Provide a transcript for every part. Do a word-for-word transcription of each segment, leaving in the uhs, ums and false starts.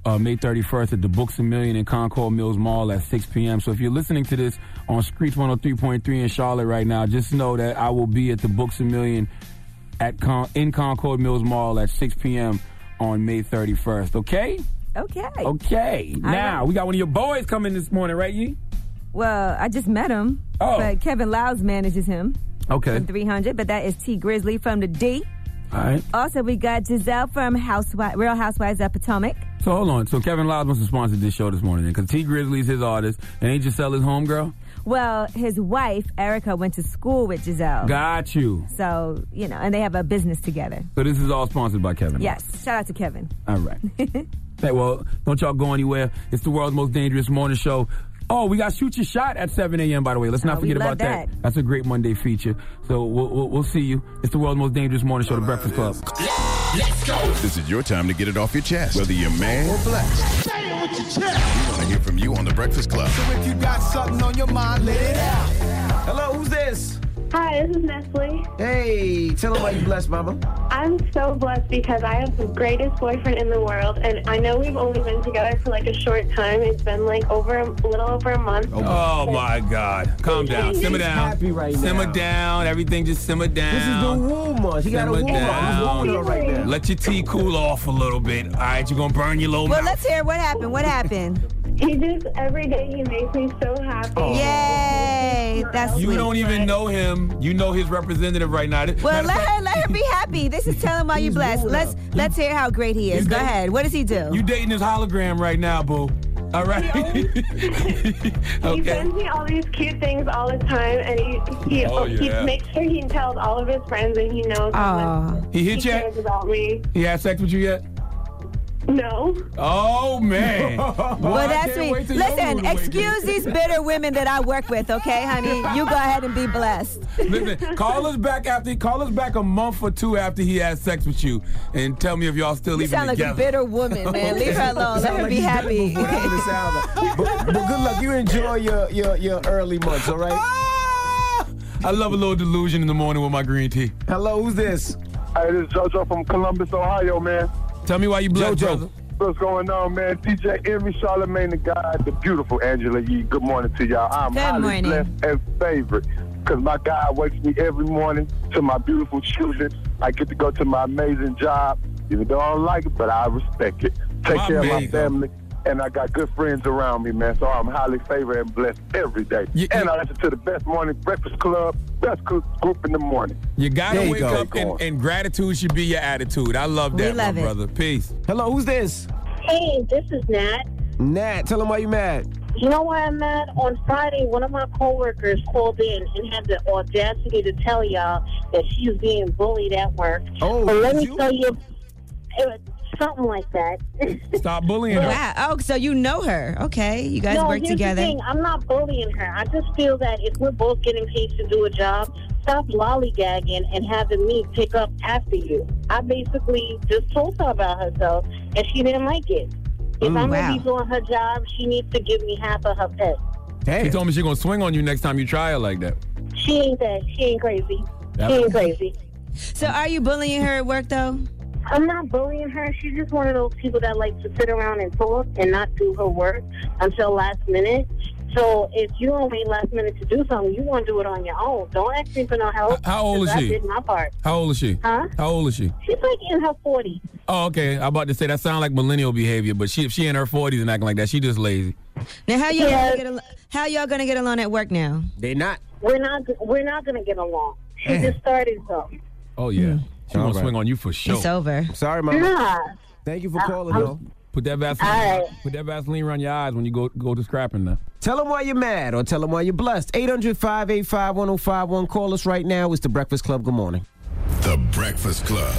uh, May thirty-first at the Books A Million in Concord Mills Mall at six p.m. So if you're listening to this on Screech one oh three point three in Charlotte right now, just know that I will be at the Books A Million at Con- in Concord Mills Mall at six p.m. on May thirty-first, okay? Okay. Okay. All now, right. we got one of your boys coming this morning, right, Yee? Well, I just met him. Oh. But Kevin Lyles manages him. Okay. From three hundred, but that is T Grizzly from the D. All right. Also, we got Giselle from Housewives, Real Housewives of Potomac. So hold on. So Kevin Lyles wants to sponsor this show this morning because T Grizzly's his artist and ain't Giselle his homegirl? Well, his wife, Erica, went to school with Giselle. Got you. So, you know, and they have a business together. So this is all sponsored by Kevin Yes. Lyles. Shout out to Kevin. All right. Hey, well, don't y'all go anywhere. It's the world's most dangerous morning show. Oh, we got Shoot Your Shot at seven a.m., by the way. Let's not Oh, we forget love about that. that. That's a great Monday feature. So we'll, we'll, we'll see you. It's the world's most dangerous morning show, The Breakfast Club. Let's go. This is your time to get it off your chest, whether you're mad or blessed. Say it with your chest. We want to hear from you on The Breakfast Club. So if you got something on your mind, let it out. Hello, who's this? Hi, this is Nestle. Hey, tell them why you blessed, mama. I'm so blessed because I have the greatest boyfriend in the world, and I know we've only been together for like a short time. It's been like over a little over a month. Oh, my God. Calm down. Simmer He's down. happy right simmer now. down. Everything just simmer down. This is the womb month. He got a Simmer womb month. He's down. wooing her right now. Let your tea cool off a little bit. All right, you're going to burn your little Well, mouth. let's hear what happened. What happened? He just, every day he makes me so happy. Yay. That's You sweet. don't even know him. You know his representative right now. Well, Matter let of fact, her let her be happy. This is Tell Him Why You Blessed. Let's let's hear how great he is. He's Go dating- ahead. What does he do? You dating his hologram right now, boo. All right. He Okay. sends me all these cute things all the time, and he he, Oh, he yeah. makes sure he tells all of his friends, and he knows how much He hit he you? cares about me. He had sex with you yet? No. Oh, man. Well, that's sweet. Listen, excuse these bitter women that I work with, okay, honey? You go ahead and be blessed. Listen, call us back after call us back a month or two after he had sex with you, and tell me if y'all still You even sound like together. a bitter woman, man. Leave her alone. Let Sound her like be he's happy. done before. That's what it sound like. But, but good luck. You enjoy your, your, your early months, all right? I love a little delusion in the morning with my green tea. Hello, who's this? Hey, this is JoJo from Columbus, Ohio, man. Tell me why you blessed, JoJo. brother. What's going on, man? T J Envy, Charlamagne the God, the beautiful Angela Yee. Good morning to y'all. I'm Good highly morning. blessed and favored because my God wakes me every morning to my beautiful children. I get to go to my amazing job, even though I don't like it, but I respect it. Take My care of my man. family, and I got good friends around me, man. So I'm highly favored and blessed every day. You- and you- I listen to the best morning breakfast club, best group group in the morning. You gotta There you wake go. up and, and gratitude should be your attitude. I love that, We love my it. brother. Peace. Hello, who's this? Hey, this is Nat. Nat, tell him why you mad. You know why I'm mad? On Friday, one of my coworkers called in and had the audacity to tell y'all that she's being bullied at work. Oh, but let me you? tell you, it was something like that. Stop bullying her. Wow. Oh, so you know her. Okay. You guys no, work here's together. the thing. I'm not bullying her. I just feel that if we're both getting paid to do a job, stop lollygagging and having me pick up after you. I basically just told her about herself, and she didn't like it. If Ooh, I'm wow. going to be doing her job, she needs to give me half of her pay. Damn. She told me she's gonna swing on you next time you try her like that. She ain't that. She ain't crazy. Yep. She ain't crazy. So are you bullying her at work, though? I'm not bullying her. She's just one of those people that like to sit around and talk and not do her work until last minute. So if you don't wait last minute to do something, you want to do it on your own. Don't ask me for no help. How old is 'cause she? I did my part. How old is she? Huh? How old is she? She's like in her forties. Oh, okay. I'm about to say that sounds like millennial behavior, but she if she in her forties and acting like that, she just lazy. Now, how y'all Yeah. gonna get al- how y'all gonna get along at work now? They not. We're not. We're not gonna get along. She Damn. just started so. Oh yeah, she gonna All right. swing on you for sure. It's over. Sorry, mama. Nah. Thank you for calling, I'm- though. Put that Vaseline. All right. Put that Vaseline around your eyes when you go go to scrapping now. Tell them why you're mad or tell them why you're blessed. eight hundred, five eight five, one oh five one. Call us right now. It's The Breakfast Club. Good morning. The Breakfast Club.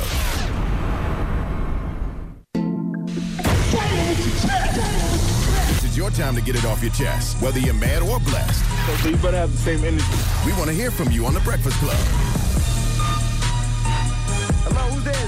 This is your time to get it off your chest, whether you're mad or blessed. So you better have the same energy. We want to hear from you on The Breakfast Club. Hello, who's this?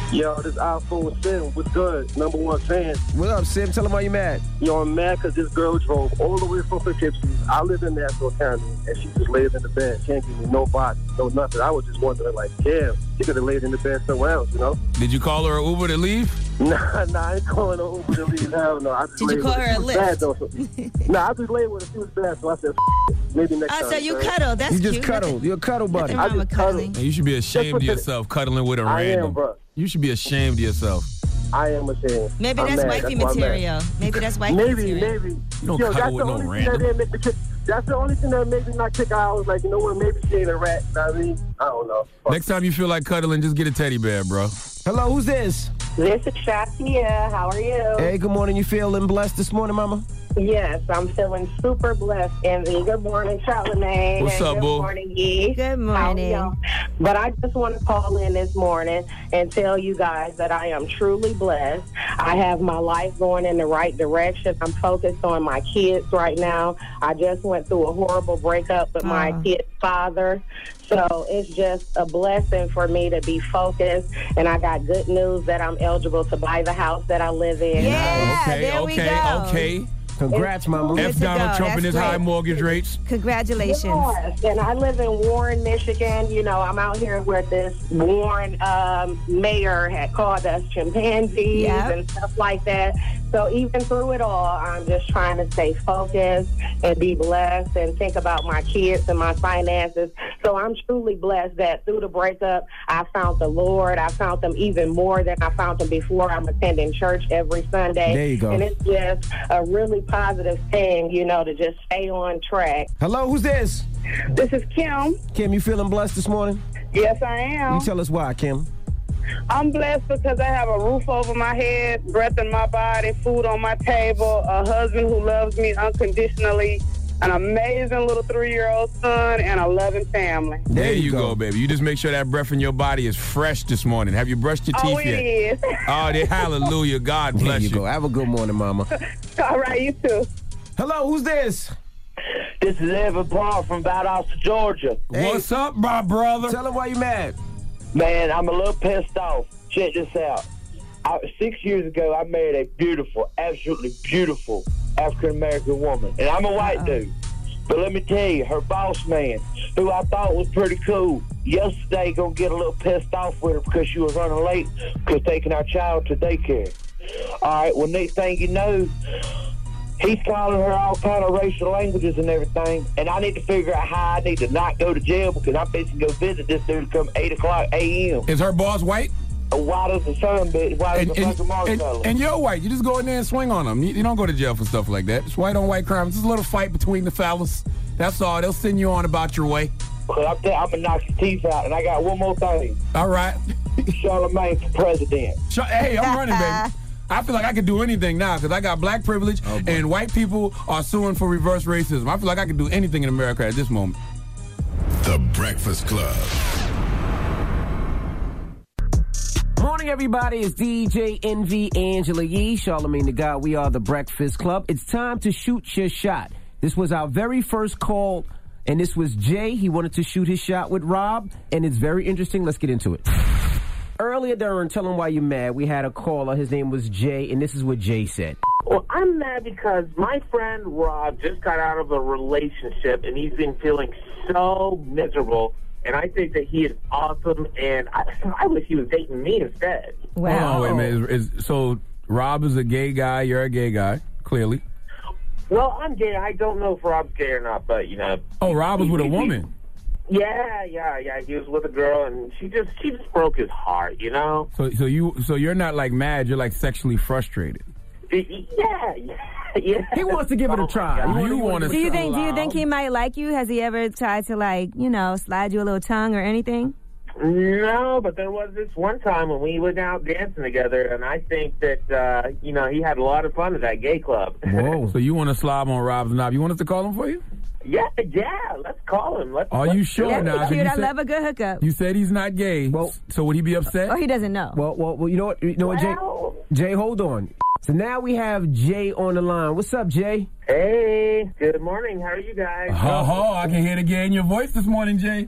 Yo, this iPhone Sim, what's good? Number one fan. What up, Sim? Tell him why you mad. Yo, I'm mad because this girl drove all the way from Poughkeepsie. I live in Nassau County, and she just laid in the bed. Can't give me no body, no nothing. I was just wondering, like, damn, she could have laid in the bed somewhere else, you know? Did you call her an Uber to leave? Nah, nah, I ain't calling her Uber to leave. Hell no. I just Did you call her a Lyft? So, nah, I just laid with her. She was bad, so I said, maybe next Oh, time. so you man. cuddle. That's You cute. just cuddle. You're a cuddle buddy. Nothing wrong with cuddling. You should be ashamed of yourself cuddling with a I random. am, bro. You should be ashamed of yourself. I am ashamed. Maybe I'm that's mad. wifey That's why I'm mad. material. Maybe that's wifey Maybe, material. maybe. You don't Yo, cuddle that's with the no only thing random. that didn't make the kick. That's the only thing that made me not kick her. I was like, you know what? Maybe she ain't a rat. You know what I mean? I don't know. Next time you feel like cuddling, just get a teddy bear, bro. Hello, who's this? This is Shatia. How are you? Hey, good morning. You feeling blessed this morning, mama? Yes, I'm feeling super blessed. And good morning, Charlamagne. What's and up, good boo? Good morning, Yee. Good How morning. y'all? But I just want to call in this morning and tell you guys that I am truly blessed. I have my life going in the right direction. I'm focused on my kids right now. I just went through a horrible breakup with my Oh. kid's father. So it's just a blessing for me to be focused. And I got good news that I'm eligible to buy the house that I live in. Yeah, okay, there we okay, go. okay. Congrats, mama. Good F to Donald go. Trump and That's his high great. mortgage rates. Congratulations. Yes, and I live in Warren, Michigan. You know, I'm out here where this Warren um, mayor had called us chimpanzees Yep. and stuff like that. So even through it all, I'm just trying to stay focused and be blessed and think about my kids and my finances. So I'm truly blessed that through the breakup, I found the Lord. I found them even more than I found them before. I'm attending church every Sunday. There you go. And it's just a really positive thing, you know, to just stay on track. Hello, who's this? This is Kim. Kim, you feeling blessed this morning? Yes, I am. You tell us why, Kim. I'm blessed because I have a roof over my head, breath in my body, food on my table, a husband who loves me unconditionally, an amazing little three-year-old son, and a loving family. There, There you you go. go. baby. You just make sure that breath in your body is fresh this morning. Have you brushed your Oh, teeth it yet? is. Oh, they, hallelujah. God There bless you you. go. Have a good morning, mama. All right, you too. Hello, who's this? This is Evan Paul from Valdosta, Georgia. What's up, my brother? Tell him why you mad. Man, I'm a little pissed off. Check this out. I, six years ago, I married a beautiful, absolutely beautiful African-American woman. And I'm a white Uh-oh. dude. But let me tell you, her boss man, who I thought was pretty cool, yesterday gonna get a little pissed off with her because she was running late because taking our child to daycare. All right, well, next thing you know, he's calling her all kind of racial languages and everything, and I need to figure out how I need to not go to jail because I'm fixing to go visit this dude come eight o'clock a m Is her boss white? White as the sun, bitch. White And, as the and, fucking marshmallow. and, and you're white. You just go in there and swing on them. You, you don't go to jail for stuff like that. It's white on white crime. It's just a little fight between the fellas. That's all. They'll send you on about your way. Well, I'm, t- I'm gonna knock his teeth out, and I got one more thing. All right. Charlamagne for president. Sh- hey, I'm running, baby. I feel like I can do anything now because I got black privilege Oh, boy. and white people are suing for reverse racism. I feel like I can do anything in America at this moment. The Breakfast Club. Morning, everybody. It's D J Envy, Angela Yee, Charlamagne the God. We are the Breakfast Club. It's time to shoot your shot. This was our very first call, and this was Jay. He wanted to shoot his shot with Rob, and it's very interesting. Let's get into it. Earlier during Tell Him Why You Mad, we had a caller. His name was Jay, and this is what Jay said. Well, I'm mad because my friend Rob just got out of a relationship, and he's been feeling so miserable. And I think that he is awesome, and I, I wish he was dating me instead. Wow. Hold on, wait a minute. Is, is, so Rob is a gay guy. You're a gay guy, clearly. Well, I'm gay. I don't know if Rob's gay or not, but, you know. Oh, Rob was he- with a he- woman. Yeah, yeah, yeah. He was with a girl, and she just she just broke his heart, you know? So, so you, so you're not like mad. You're like sexually frustrated. Yeah, yeah, yeah. He wants to give it a try. You want to? Do you think? Do you think he might like you? Has he ever tried to, like, you know, slide you a little tongue or anything? No, but there was this one time when we went out dancing together, and I think that, uh, you know, he had a lot of fun at that gay club. Whoa. So you want to slob on Rob's knob? You want us to call him for you? Yeah, yeah, let's call him. Let's, Are let's you sure That'd now? be 'Cause cute. you I said- love a good hookup. You said he's not gay. Well, so would he be upset? Or he doesn't know. Well, well, well you know what? You know what, Jay? Jay, hold on. So now we have Jay on the line. What's up, Jay? Hey, good morning. How are you guys? Ho ho! I can hear the gay in your voice this morning, Jay.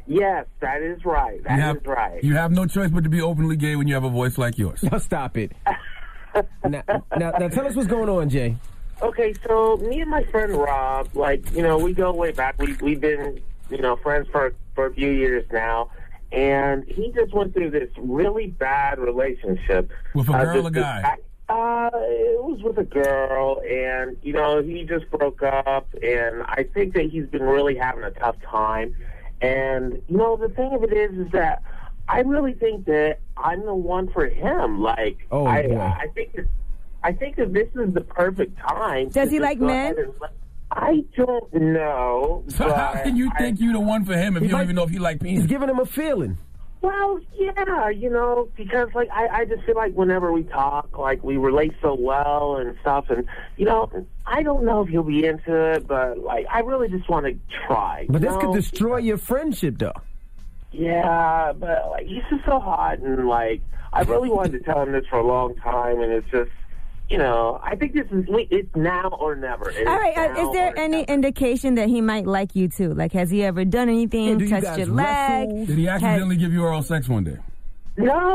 Yes, that is right. That you have, is right. You have no choice but to be openly gay when you have a voice like yours. Now stop it. now, now, now tell us what's going on, Jay. Okay, so me and my friend Rob, like, you know, we go way back. We, we've been, you know, friends for, for a few years now. And he just went through this really bad relationship. With a girl uh, or guy? Uh, it was with a girl, and, you know, he just broke up, and I think that he's been really having a tough time. And, you know, the thing of it is, is that I really think that I'm the one for him. Like, oh, I, yeah. I think that, I think that this is the perfect time. Does he like men? Let, I don't know. So how can you I, think you're the one for him if you don't might, even know if he like penis? He's giving him a feeling. Well, yeah, you know, because, like, I, I just feel like whenever we talk, like, we relate so well and stuff, and, you know, I don't know if he'll be into it, but, like, I really just want to try. But this know? could destroy your friendship, though. Yeah, but, like, he's just so hot, and, like, I really wanted to tell him this for a long time, and it's just, you know, I think this is, it's now or never. It All right, uh, is there any never. indication that he might like you, too? Like, has he ever done anything, yeah, touched you your leg? wrestle? Did he accidentally has... give you oral sex one day? No.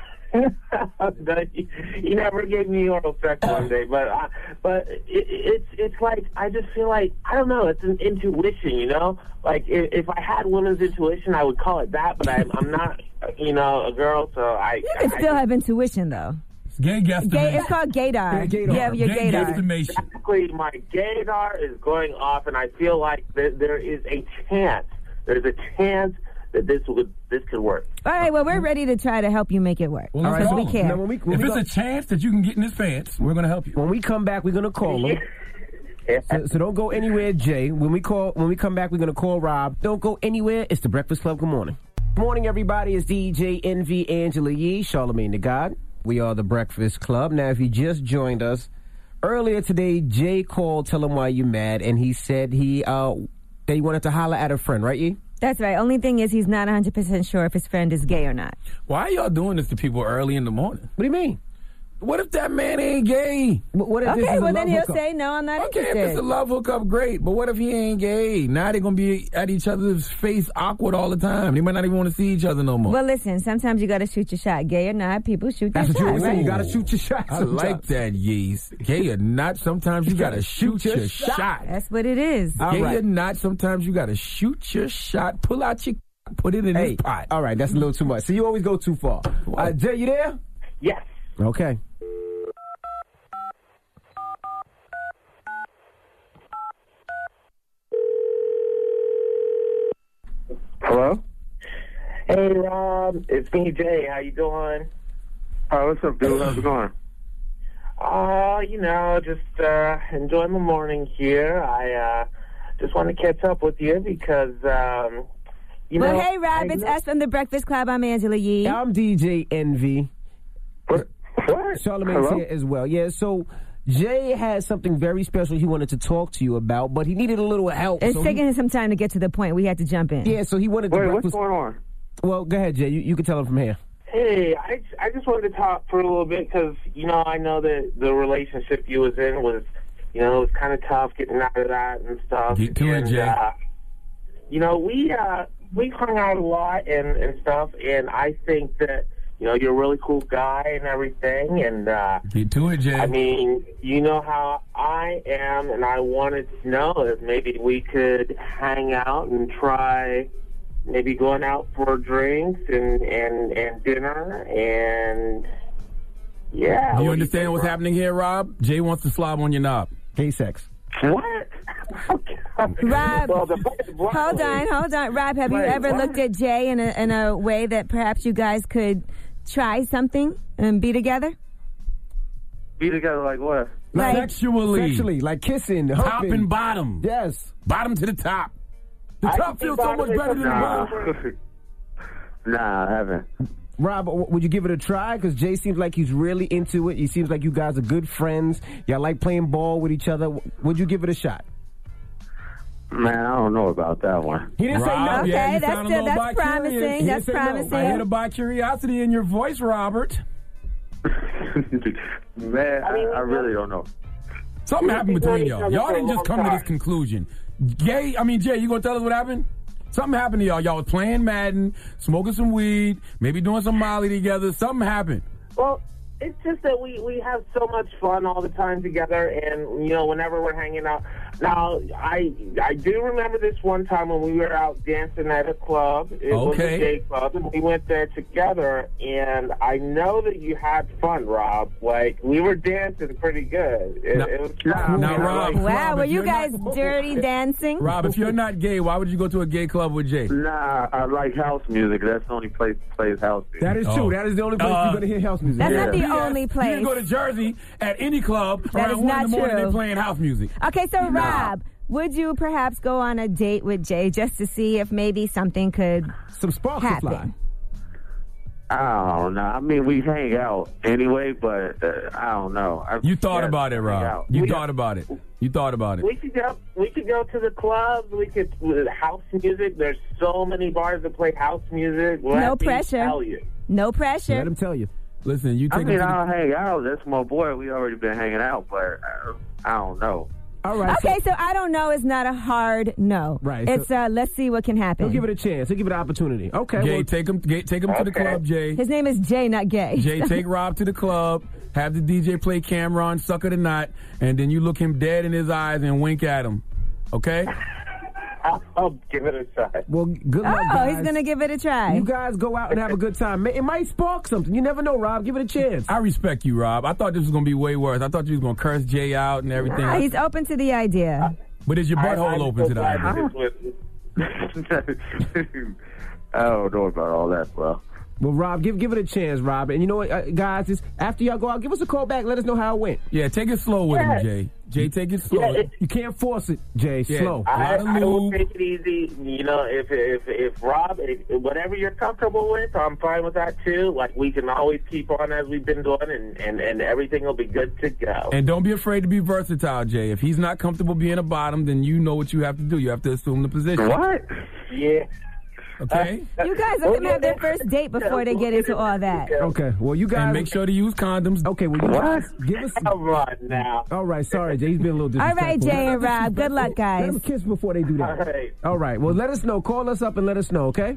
he, he never gave me oral sex one day, but uh, but it, it's it's like, I just feel like, I don't know, it's an intuition, you know? Like, if, if I had women's intuition, I would call it that, but I'm, I'm not, you know, a girl, so I... You can I, still I, have intuition, though. Gay guesstimation. Gay, it's called gaydar. Yeah, gaydar. Yeah, your Gay gaydar. guesstimation. Exactly, my gaydar is going off, and I feel like th- there is a chance, there's a chance that this would this could work. All right, well, we're ready to try to help you make it work. Well, All right, so we care. Now, when we, when if we it's go, a chance that you can get in his pants, we're going to help you. when we come back, we're going to call him. Yeah. So, so don't go anywhere, Jay. When we call, when we come back, we're going to call Rob. Don't go anywhere. It's the Breakfast Club. Good morning. Good morning, everybody. It's D J Envy, Angela Yee, Charlamagne the God. We are the Breakfast Club. Now, if you just joined us, earlier today, Jay called, tell him why you mad, and he said he uh that he wanted to holler at a friend, right, Yee? That's right. Only thing is he's not one hundred percent sure if his friend is gay or not. Why are y'all doing this to people early in the morning? What do you mean? What if that man ain't gay? What if okay, this is well, a then love he'll hookup? say, no, I'm not Okay, interested. if it's a love hookup, great. But what if he ain't gay? Now they're going to be at each other's face awkward all the time. They might not even want to see each other no more. Well, listen, sometimes you got to shoot your shot. Gay or not, people shoot That's their what shot. you're saying. Right? You got to shoot your shot. I like that, Yeez. Gay or not, sometimes you got to shoot your shot. That's what it is. All Gay right. or not, sometimes you got to shoot your shot, pull out your put it in Hey, his pot. all right, that's a little too much. So you always go too far. Uh, Jay, you there? Yes. Okay. Hello? Hey, Rob. It's me, Jay. How you doing? Oh, what's up, dude? How's it going? Uh, you know, just uh, enjoying the morning here. I uh, just want to catch up with you because, um, you well, know... hey, Rob, I it's know- us from the Breakfast Club. I'm Angela Yee. I'm D J Envy. What? Charlamagne's Hello? here as well. Yeah, so Jay had something very special he wanted to talk to you about, but he needed a little help. It's so taking he, him some time to get to the point. We had to jump in. Yeah, so he wanted to... Wait, what's breakfast- going on? Well, go ahead, Jay. You, you can tell him from here. Hey, I, I just wanted to talk for a little bit because, you know, I know that the relationship you was in was, you know, it was kind of tough getting out of that and stuff. Get to it, and, Jay. Uh, you know, we, uh, we hung out a lot and, and stuff, and I think that, you know, you're a really cool guy and everything, and, uh, Get to it, Jay. I mean, you know how I am, and I wanted to know if maybe we could hang out and try maybe going out for drinks and, and, and dinner, and, yeah. Do you what understand think, what's Rob? happening here, Rob? Jay wants to slob on your knob. Gay sex. What? Rob, Well, the- hold on, hold on. Rob, have you Wait, ever what? looked at Jay in a, in a way that perhaps you guys could try something and be together? Be together like what? Like- Sexually. Sexually, like kissing, Top humping. and bottom. Yes. Bottom to the top. The I top think feels so bottom much is better than the the bottom. Nah, I haven't. Rob, w- would you give it a try? Because Jay seems like he's really into it. He seems like you guys are good friends. Y'all like playing ball with each other. W- Would you give it a shot? Man, I don't know about that one. He didn't say Rob, no. Okay, yeah, you that's sound a still- little that's bi-curious. promising. He That's said no. promising. I hear the bi-curiosity in your voice, Robert. Man, I, I really don't know. Something happened between known each y'all. other Y'all for a didn't just long come to time. this conclusion. Gay, I mean, Jay, you gonna tell us what happened? Something happened to y'all. Y'all was playing Madden, smoking some weed, maybe doing some Molly together. Something happened. Well, it's just that we, we have so much fun all the time together, and, you know, whenever we're hanging out. Now, I I do remember this one time when we were out dancing at a club. It was Okay. a gay club, and we went there together, and I know that you had fun, Rob. Like, we were dancing pretty good. It, Now- it was fun. now, Rob, Wow, Rob, were if you you're guys not- dirty dancing? Rob, if you're not gay, why would you go to a gay club with Jay? Nah, I like house music. That's the only place that plays house music. That is true. Oh. That is the only place Uh, you're going to hear house music. That's Yeah. not the Yes. only You place. can go to Jersey at any club That around is one in not the morning. true. They're playing house music. Okay, so Rob, would you perhaps go on a date with Jay just to see if maybe something could Some sparks to fly. happen? I don't know. I mean, we hang out anyway, but uh, I don't know. I, You thought yeah, about it, hang Rob. out. You We- thought about it. You thought about it. We could go. We could go to the clubs. We could with house music. There's so many bars that play house music. Let No me pressure. Tell you. No pressure. Let him tell you. Listen, you I take mean, him to the- I'll hang out. That's my boy. We already been hanging out, but uh, I don't know. All right. Okay, so I don't know is not a hard no. Right, It's so- uh, let's see what can happen. He'll give it a chance. He'll give it an opportunity. Okay. Jay, well, take him, Jay, take him to the Okay. club, Jay. His name is Jay, not gay. Jay, take Rob to the club, have the D J play Cameron, Sucker the Knot, and then you look him dead in his eyes and wink at him. Okay? I'll, I'll give it a shot. well, good luck, Oh, guys. he's gonna give it a try. You guys go out and have a good time. It might spark something. You never know, Rob. Give it a chance. I respect you, Rob. I thought this was going to be way worse. I thought you was going to curse Jay out and everything. Ah, he's open to the idea. But is your I- butthole I'm open so to the glad idea? that this was- I don't know about all that, bro. Well, Rob, give give it a chance, Rob. And you know what, uh, guys? Is after y'all go out, give us a call back. Let us know how it went. Yeah, take it slow with Yeah. him, Jay. Jay, take it slow. Yeah, it- You can't force it, Jay. Yeah. Slow. I, lot of I will lube. take it easy. You know, if if if Rob, if, whatever you're comfortable with, I'm fine with that too. Like we can always keep on as we've been doing, and and and everything will be good to go. And don't be afraid to be versatile, Jay. If he's not comfortable being a bottom, then you know what you have to do. You have to assume the position. What? Yeah. Okay? You guys let them have their first date before they get into all that. Okay. Well, you guys And make sure to use condoms. Okay. Well, you What? guys give us. Come on now. All right. Sorry, Jay. He's been a little All disrespectful. right, Jay and Rob. Good luck, Let guys. them kiss before they do All that. right. All right. Well, let us know. Call us up and let us know. Okay.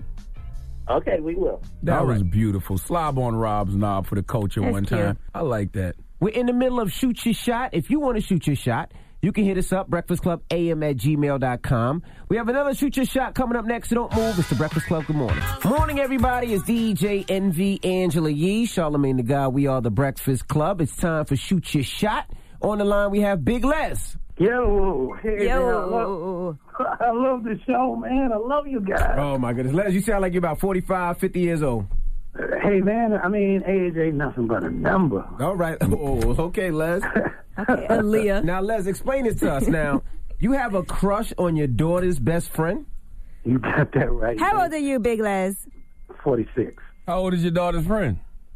Okay, we will. That All was right. beautiful. Slob on Rob's knob for the culture That's one cute. time. I like that. We're in the middle of Shoot Your Shot. If you want to shoot your shot, you can hit us up, breakfast club a m at gmail dot com. We have another Shoot Your Shot coming up next, so don't move. It's the Breakfast Club. Good morning. Morning, everybody. It's D J N V, Angela Yee, Charlamagne the God. We are the Breakfast Club. It's time for Shoot Your Shot. On the line, we have Big Les. Yo, hey, Yo. man, I, love, I love the show, man. I love you guys. Oh, my goodness. Les, you sound like you're about forty-five, fifty years old. Hey, man, I mean, age ain't nothing but a number. All right. Oh, okay, Les. Okay, Aaliyah. Now, Les, explain this to us. Now, you have a crush on your daughter's best friend? You got that right. How man. old are you, Big Les? forty-six. How old is your daughter's friend?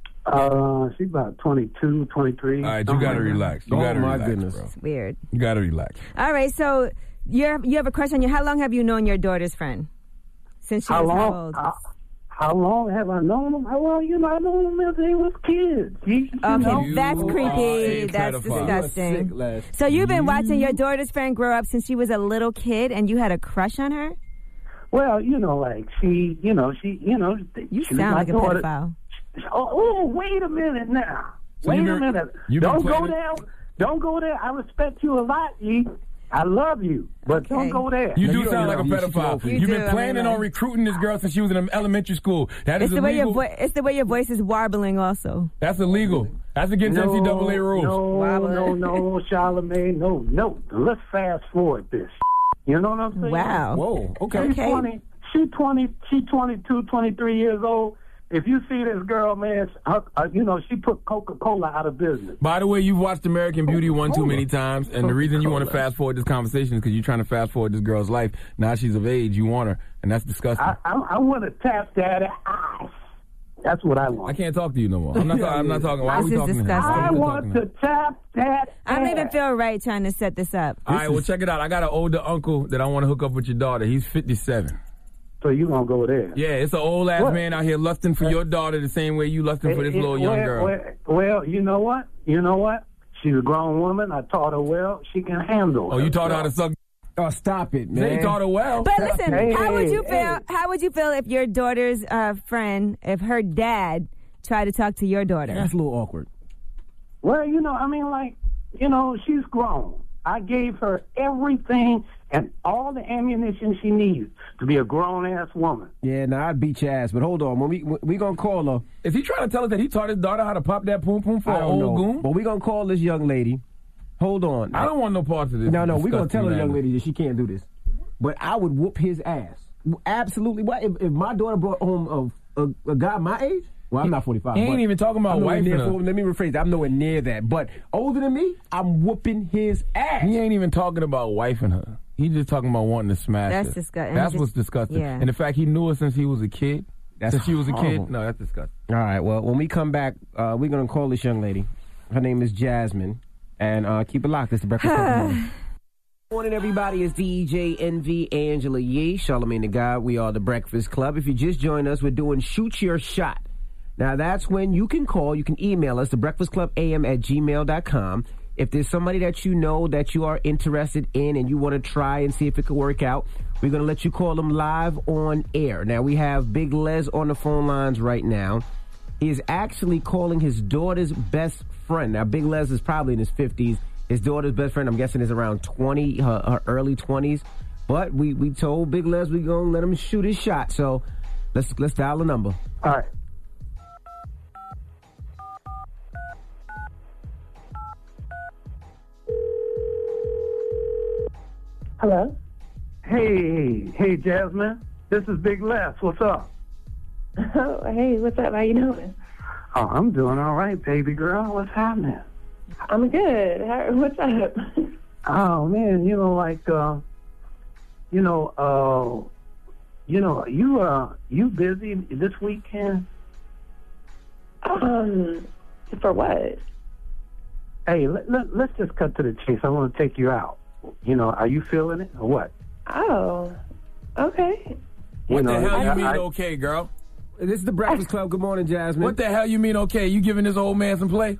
Uh, she's about twenty-two, twenty-three. All right, you got to relax. You Oh, got to my relax, goodness. bro. Weird. You got to relax. All right, so you're you have a crush on you. How long have you known your daughter's friend? Since she How was how long? old? How, how long have I known him? How long, you know, I known him since they was kids. You, you Okay, know? that's You are creepy. a That's pedophile. disgusting. You are sick, Les. So you've been watching your daughter's friend grow up since she was a little kid, and you had a crush on her? Well, you know, like she, you know, she, you know, You she was sound my like a daughter. pedophile. Oh, oh, wait a minute now. So wait you a been- minute. you been Don't go playing- there. Don't go there. I respect you a lot, E. I love you, but Okay. don't go there. You No, do you sound like a don't know. You should pedophile. know. You You've do, been I planning mean, on like- recruiting this girl since she was in elementary school. That is It's the way your illegal. vo- it's the way your voice is warbling. Also, That's illegal. That's against no, N C double A rules. No, Wow. no, no, Charlamagne, no, no. Let's fast forward this. You know what I'm saying? wow. Whoa, okay. She's Okay. twenty. She twenty. She twenty-two, twenty-three years old. If you see this girl, man, her, uh, you know she put Coca-Cola out of business. By the way, you've watched American Beauty one too many times, and the reason you want to fast forward this conversation is because you're trying to fast forward this girl's life. Now she's of age, you want her, and that's disgusting. I, I, I want to tap that ass. That's what I want. I can't talk to you no more. I'm not. ta- I'm not talking. Why are we This is talking? to him? disgusting. Why I are we want talking to tap that. I don't ass. even feel right trying to set this up. All right, well, check it out. I got an older uncle that I want to hook up with your daughter. He's fifty-seven. So you gonna go there? Yeah, it's an old ass What? man out here lusting for your daughter the same way you lusting for this It- it- little young well, girl. Well, well, you know what? You know what? She's a grown woman. I taught her well. She can handle. Oh, you taught her how to herself. suck? Oh, stop it, man. They taught her well. But listen, Hey, how would hey, you feel? hey. How would you feel if your daughter's uh, friend, if her dad tried to talk to your daughter? That's a little awkward. Well, you know, I mean, like, you know, she's grown. I gave her everything and all the ammunition she needs to be a grown-ass woman. Yeah, nah, I'd beat your ass. But hold on. When we we going to call her. Is he trying to tell us that he taught his daughter how to pop that poom poom for I an don't old know. goon? But we going to call this young lady. Hold on. I don't want no parts of this. No, no, we're going to tell the young disgusting lady that she can't do this. But I would whoop his ass. Absolutely. What if, if my daughter brought home a, a, a guy my age? Well, I'm not forty-five. He ain't even talking about I'm nowhere wife near and her. four- Let me rephrase that. I'm nowhere near that. But older than me, I'm whooping his ass. He ain't even talking about wifing her. He just talking about wanting to smash That's her. disgusting. That's Just- what's disgusting. yeah. And the fact he knew her since he was a kid. That's since she was a horrible. kid. No, that's disgusting. All right, well, when we come back, uh, we're going to call this young lady. Her name is Jasmine. And uh, keep it locked. It's the Breakfast Club. Good morning, everybody. It's D J Envy, Angela Yee, Charlamagne the God. We are the Breakfast Club. If you just joined us, we're doing Shoot Your Shot. Now, that's when you can call. You can email us, the breakfast club a m at gmail dot com. If there's somebody that you know that you are interested in and you want to try and see if it could work out, we're going to let you call them live on air. Now, we have Big Les on the phone lines right now. He is actually calling his daughter's best friend. Now, Big Les is probably in his fifties. His daughter's best friend, I'm guessing, is around twenty, her, her early twenties. But we, we told Big Les we're going to let him shoot his shot. So let's let's dial the number. All right. Hello? Hey, hey, Jasmine. This is Big Les. What's up? Oh, hey, what's up? How you doing? Oh, I'm doing all right, baby girl. What's happening? I'm good. How, what's up? Oh, man, you know, like, uh, you know, uh, you know, you, uh, you busy this weekend? Um, for what? Hey, let, let, let's just cut to the chase. I want to take you out. You know, are you feeling it or what? Oh, okay. What You the know, hell you I- mean I- okay, girl? This is the Breakfast Club. Good morning, Jasmine. What the hell you mean okay? You giving this old man some play?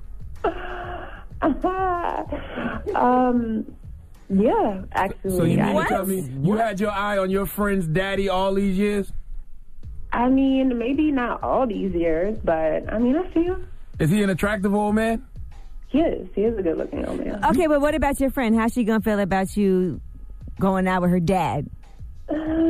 um, yeah, actually. So you mean I, to tell me you had your eye on your friend's daddy all these years? I mean, maybe not all these years, but I mean, I see him. Is he an attractive old man? He is. He is a good-looking old man. Okay, but what about your friend? How's she gonna feel about you going out with her dad? Uh,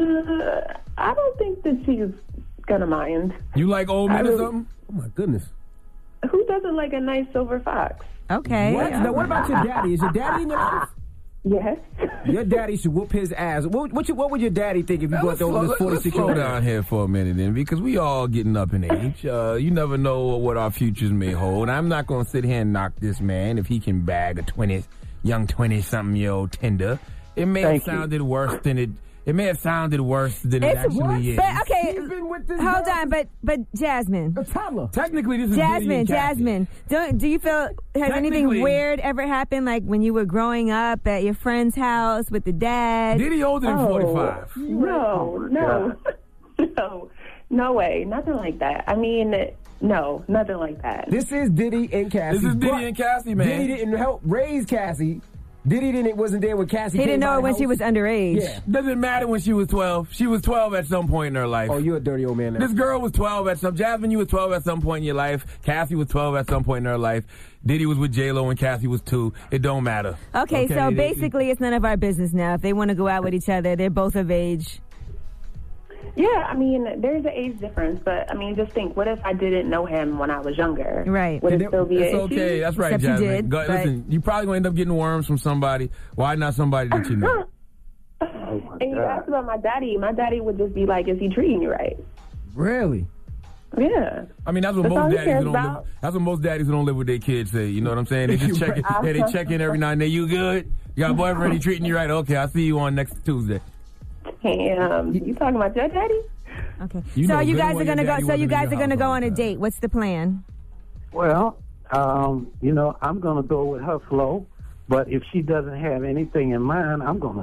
I don't think that she's gonna mind. You like old men I or really- something? Oh, my goodness. Who doesn't like a nice silver fox? Okay. What? Now, what about your daddy? Is your daddy in your life? Yes. Your daddy should whoop his ass. What, what, you, what would your daddy think if you Now, brought let's the slow, this let's forty-six slow year old? down here for a minute then, because we all getting up in age. Uh, you never know what our futures may hold. I'm not going to sit here and knock this man if he can bag a twenty, young twenty-something-year-old tender. It may Thank have you. sounded worse than it. It may have sounded worse than it It's actually what? is. But okay, He's been with this hold girl on, but but Jasmine, a toddler. Technically, this is Diddy Jasmine, and Kathy. Jasmine. Don't do you feel has anything Technically- weird ever happened? Like when you were growing up at your friend's house with the dad? Diddy older than Oh. forty-five. No, no, no, no way. Nothing like that. I mean, no, nothing like that. This is Diddy and Cassie. This is Diddy but and Cassie, man. Diddy didn't help raise Cassie. Diddy didn't wasn't there when Cassie He came didn't know by her the when she house. was underage. Yeah. Doesn't matter when she was twelve. She was twelve at some point in her life. Oh, you're a dirty old man now. This girl was twelve at some. Jasmine, you was twelve at some point in your life. Cassie was twelve at some point in her life. Diddy was with J Lo when Cassie was two. It don't matter. Okay, so They- basically it's none of our business now. If they want to go out with each other, they're both of age. Yeah, I mean, there's an age difference, but I mean, just think, what if I didn't know him when I was younger? Right. Would It- it still be it's an okay. issue? That's right, Except you Jasmine. did, Go, but- listen, you probably gonna end up getting worms from somebody. Why not somebody that you know? Oh, my And you God. asked about my daddy. My daddy would just be like, is he treating you right? Really? Yeah. I mean, that's what That's all most he daddies cares who don't about. live. That's what most daddies who don't live with their kids say. You know what I'm saying? They just check. Right. Hey, they check in every now and then. You good? You got a boyfriend? He treating you right? Okay, I'll see you on next Tuesday. Hey, um, you talking about your daddy? Okay. You so know you good guys when are your gonna go. daddy So wasn't you in guys your are gonna house go all on the a time. date. What's the plan? Well, um, you know, I'm going to go with her flow, but if she doesn't have anything in mind, I'm going to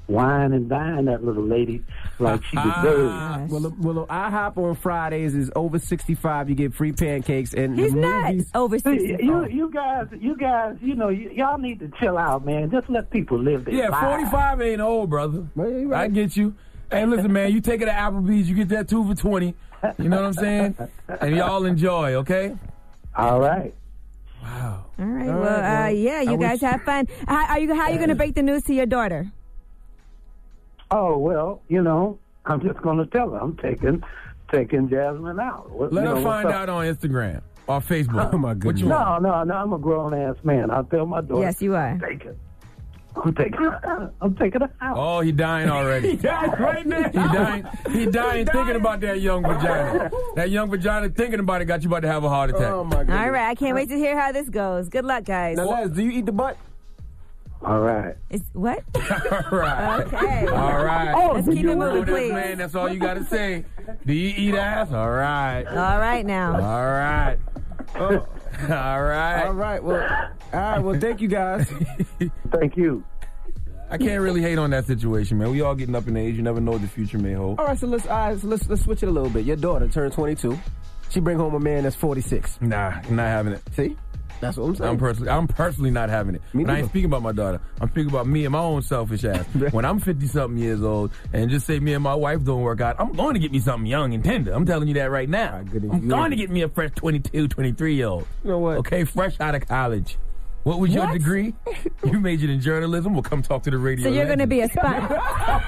wine and dine that little lady like she deserves. Well, well, IHOP on Fridays is over sixty-five. You get free pancakes and He's the not movies. over See, sixty-five. you, you guys, you guys, you know, y- y'all need to chill out, man. Just let people live their Yeah, lives. forty-five ain't old, brother. right. I get you. Hey, listen, man, you take it to Applebee's, you get that two for twenty. You know what I'm saying? And y'all enjoy, okay? All right. Wow. All right. All Well, right, uh, well, yeah, you I guys wish- have fun. How are you? How are you going to break the news to your daughter? Oh well, you know, I'm just gonna tell her I'm taking taking Jasmine out. What, Let you her know, find what's up? out on Instagram or Facebook. Oh, my What goodness. you want? No, no, no. I'm a grown ass man. I'll tell my daughter. Yes, you are. I'm taking. I'm taking her out. I'm taking her out. Oh, he dying already. He died right now. He dying. He dying thinking about that young vagina. That young vagina thinking about it got you about to have a heart attack. Oh, my goodness. All right. I can't wait to hear how this goes. Good luck, guys. Now, Les, do you eat the butt? All right. Is, what? All right. Okay. All right. Oh, Let's did keep you it want moving, That's, please. man, that's all you got to say. Do you eat ass? All right. All right now. All right. Oh, all right. All right. Well, all right. Well, thank you, guys. Thank you. I can't really hate on that situation, man. We all getting up in age. You never know what the future may hold. All right, so let's, all right, so let's let's switch it a little bit. Your daughter turned twenty-two. She bring home a man that's forty-six. Nah, I'm not having it. See? That's what I'm saying. I'm personally, I'm personally not having it. Me But I ain't neither. speaking about my daughter. I'm speaking about me and my own selfish ass. When I'm fifty-something years old and just say me and my wife don't work out, I'm going to get me something young and tender. I'm telling you that right now. My goodness, I'm you going ain't- to get me a fresh twenty-two, twenty-three-year-old. You know what? Okay, fresh out of college. What was your What? degree? You majored in journalism. Well, come talk to the radio. So you're going to legend. be a sponsor.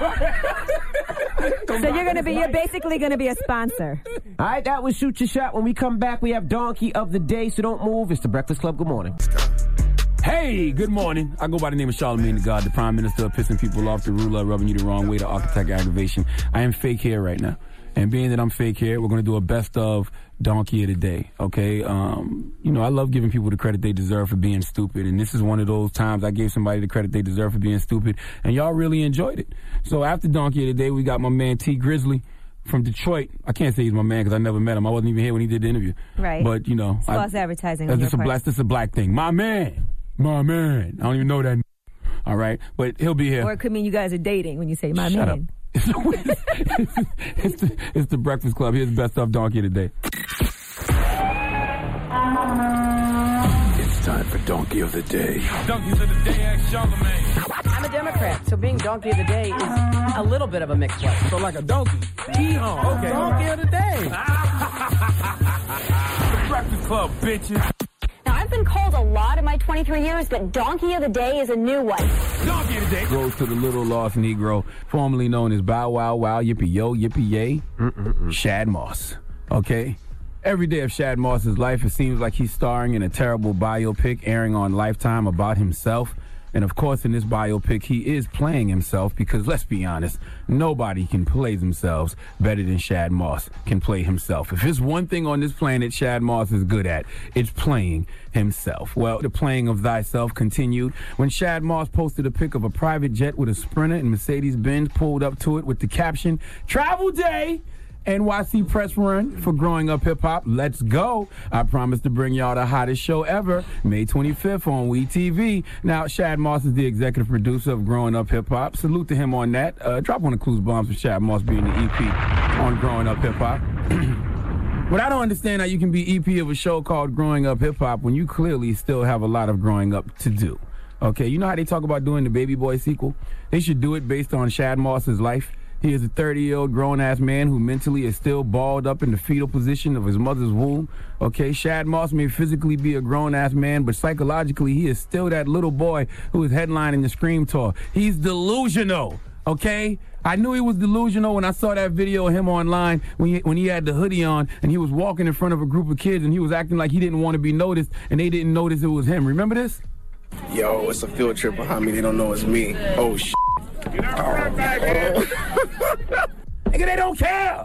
So you're going to be. You're basically going to be a sponsor. All right, that was Shoot Your Shot. When we come back, we have Donkey of the Day, so don't move. It's the Breakfast Club. Good morning. Hey, good morning. I go by the name of Charlamagne the God, the Prime Minister of pissing people off, the ruler, rubbing you the wrong way, the architect of aggravation. I am fake here right now. And being that I'm fake here, we're going to do a best of Donkey of the Day, okay? Um, you know, I love giving people the credit they deserve for being stupid, and this is one of those times I gave somebody the credit they deserve for being stupid, and y'all really enjoyed it. So after Donkey of the Day, we got my man T Grizzly from Detroit. I can't say he's my man because I never met him. I wasn't even here when he did the interview. Right. But, you know. I, False advertising on that's your just a part. black, that's a black thing. My man. My man. I don't even know that. All right? But he'll be here. Or it could mean you guys are dating when you say my Shut man. up. it's, the, it's the Breakfast Club. Here's the best of Donkey of the Day. It's time for Donkey of the Day. Donkeys of the Day, ask Charlamagne. I'm a Democrat, so being Donkey of the Day is a little bit of a mixed one. So like a donkey. Yeehaw. Okay. Donkey of the Day. The Breakfast Club, bitches. Now, I've been called a lot in my twenty-three years, but Donkey of the Day is a new one. Donkey of the Day goes to the little lost Negro, formerly known as Bow Wow Wow, Yippee Yo, Yippee Yay, Shad Moss. Okay? Every day of Shad Moss's life, it seems like he's starring in a terrible biopic airing on Lifetime about himself. And of course, in this biopic, he is playing himself because, let's be honest, nobody can play themselves better than Shad Moss can play himself. If there's one thing on this planet Shad Moss is good at, it's playing himself. Well, the playing of thyself continued when Shad Moss posted a pic of a private jet with a Sprinter and Mercedes-Benz pulled up to it with the caption, "Travel Day! N Y C press run for Growing Up Hip Hop. Let's go." I promise to bring y'all the hottest show ever, May twenty-fifth on We T V. Now, Shad Moss is the executive producer of Growing Up Hip Hop. Salute to him on that. Uh, drop one of Clues Bombs for Shad Moss being the E P on Growing Up Hip Hop. But I don't understand how you can be E P of a show called Growing Up Hip Hop when you clearly still have a lot of growing up to do. Okay, you know how they talk about doing the Baby Boy sequel? They should do it based on Shad Moss's life. He is a thirty-year-old grown-ass man who mentally is still balled up in the fetal position of his mother's womb. Okay, Shad Moss may physically be a grown-ass man, but psychologically he is still that little boy who is headlining the Scream Tour. He's delusional, okay? I knew he was delusional when I saw that video of him online when he, when he had the hoodie on and he was walking in front of a group of kids and he was acting like he didn't want to be noticed and they didn't notice it was him. Remember this? Yo, it's a field trip behind me. They don't know it's me. Oh, shit. Nigga, they don't care.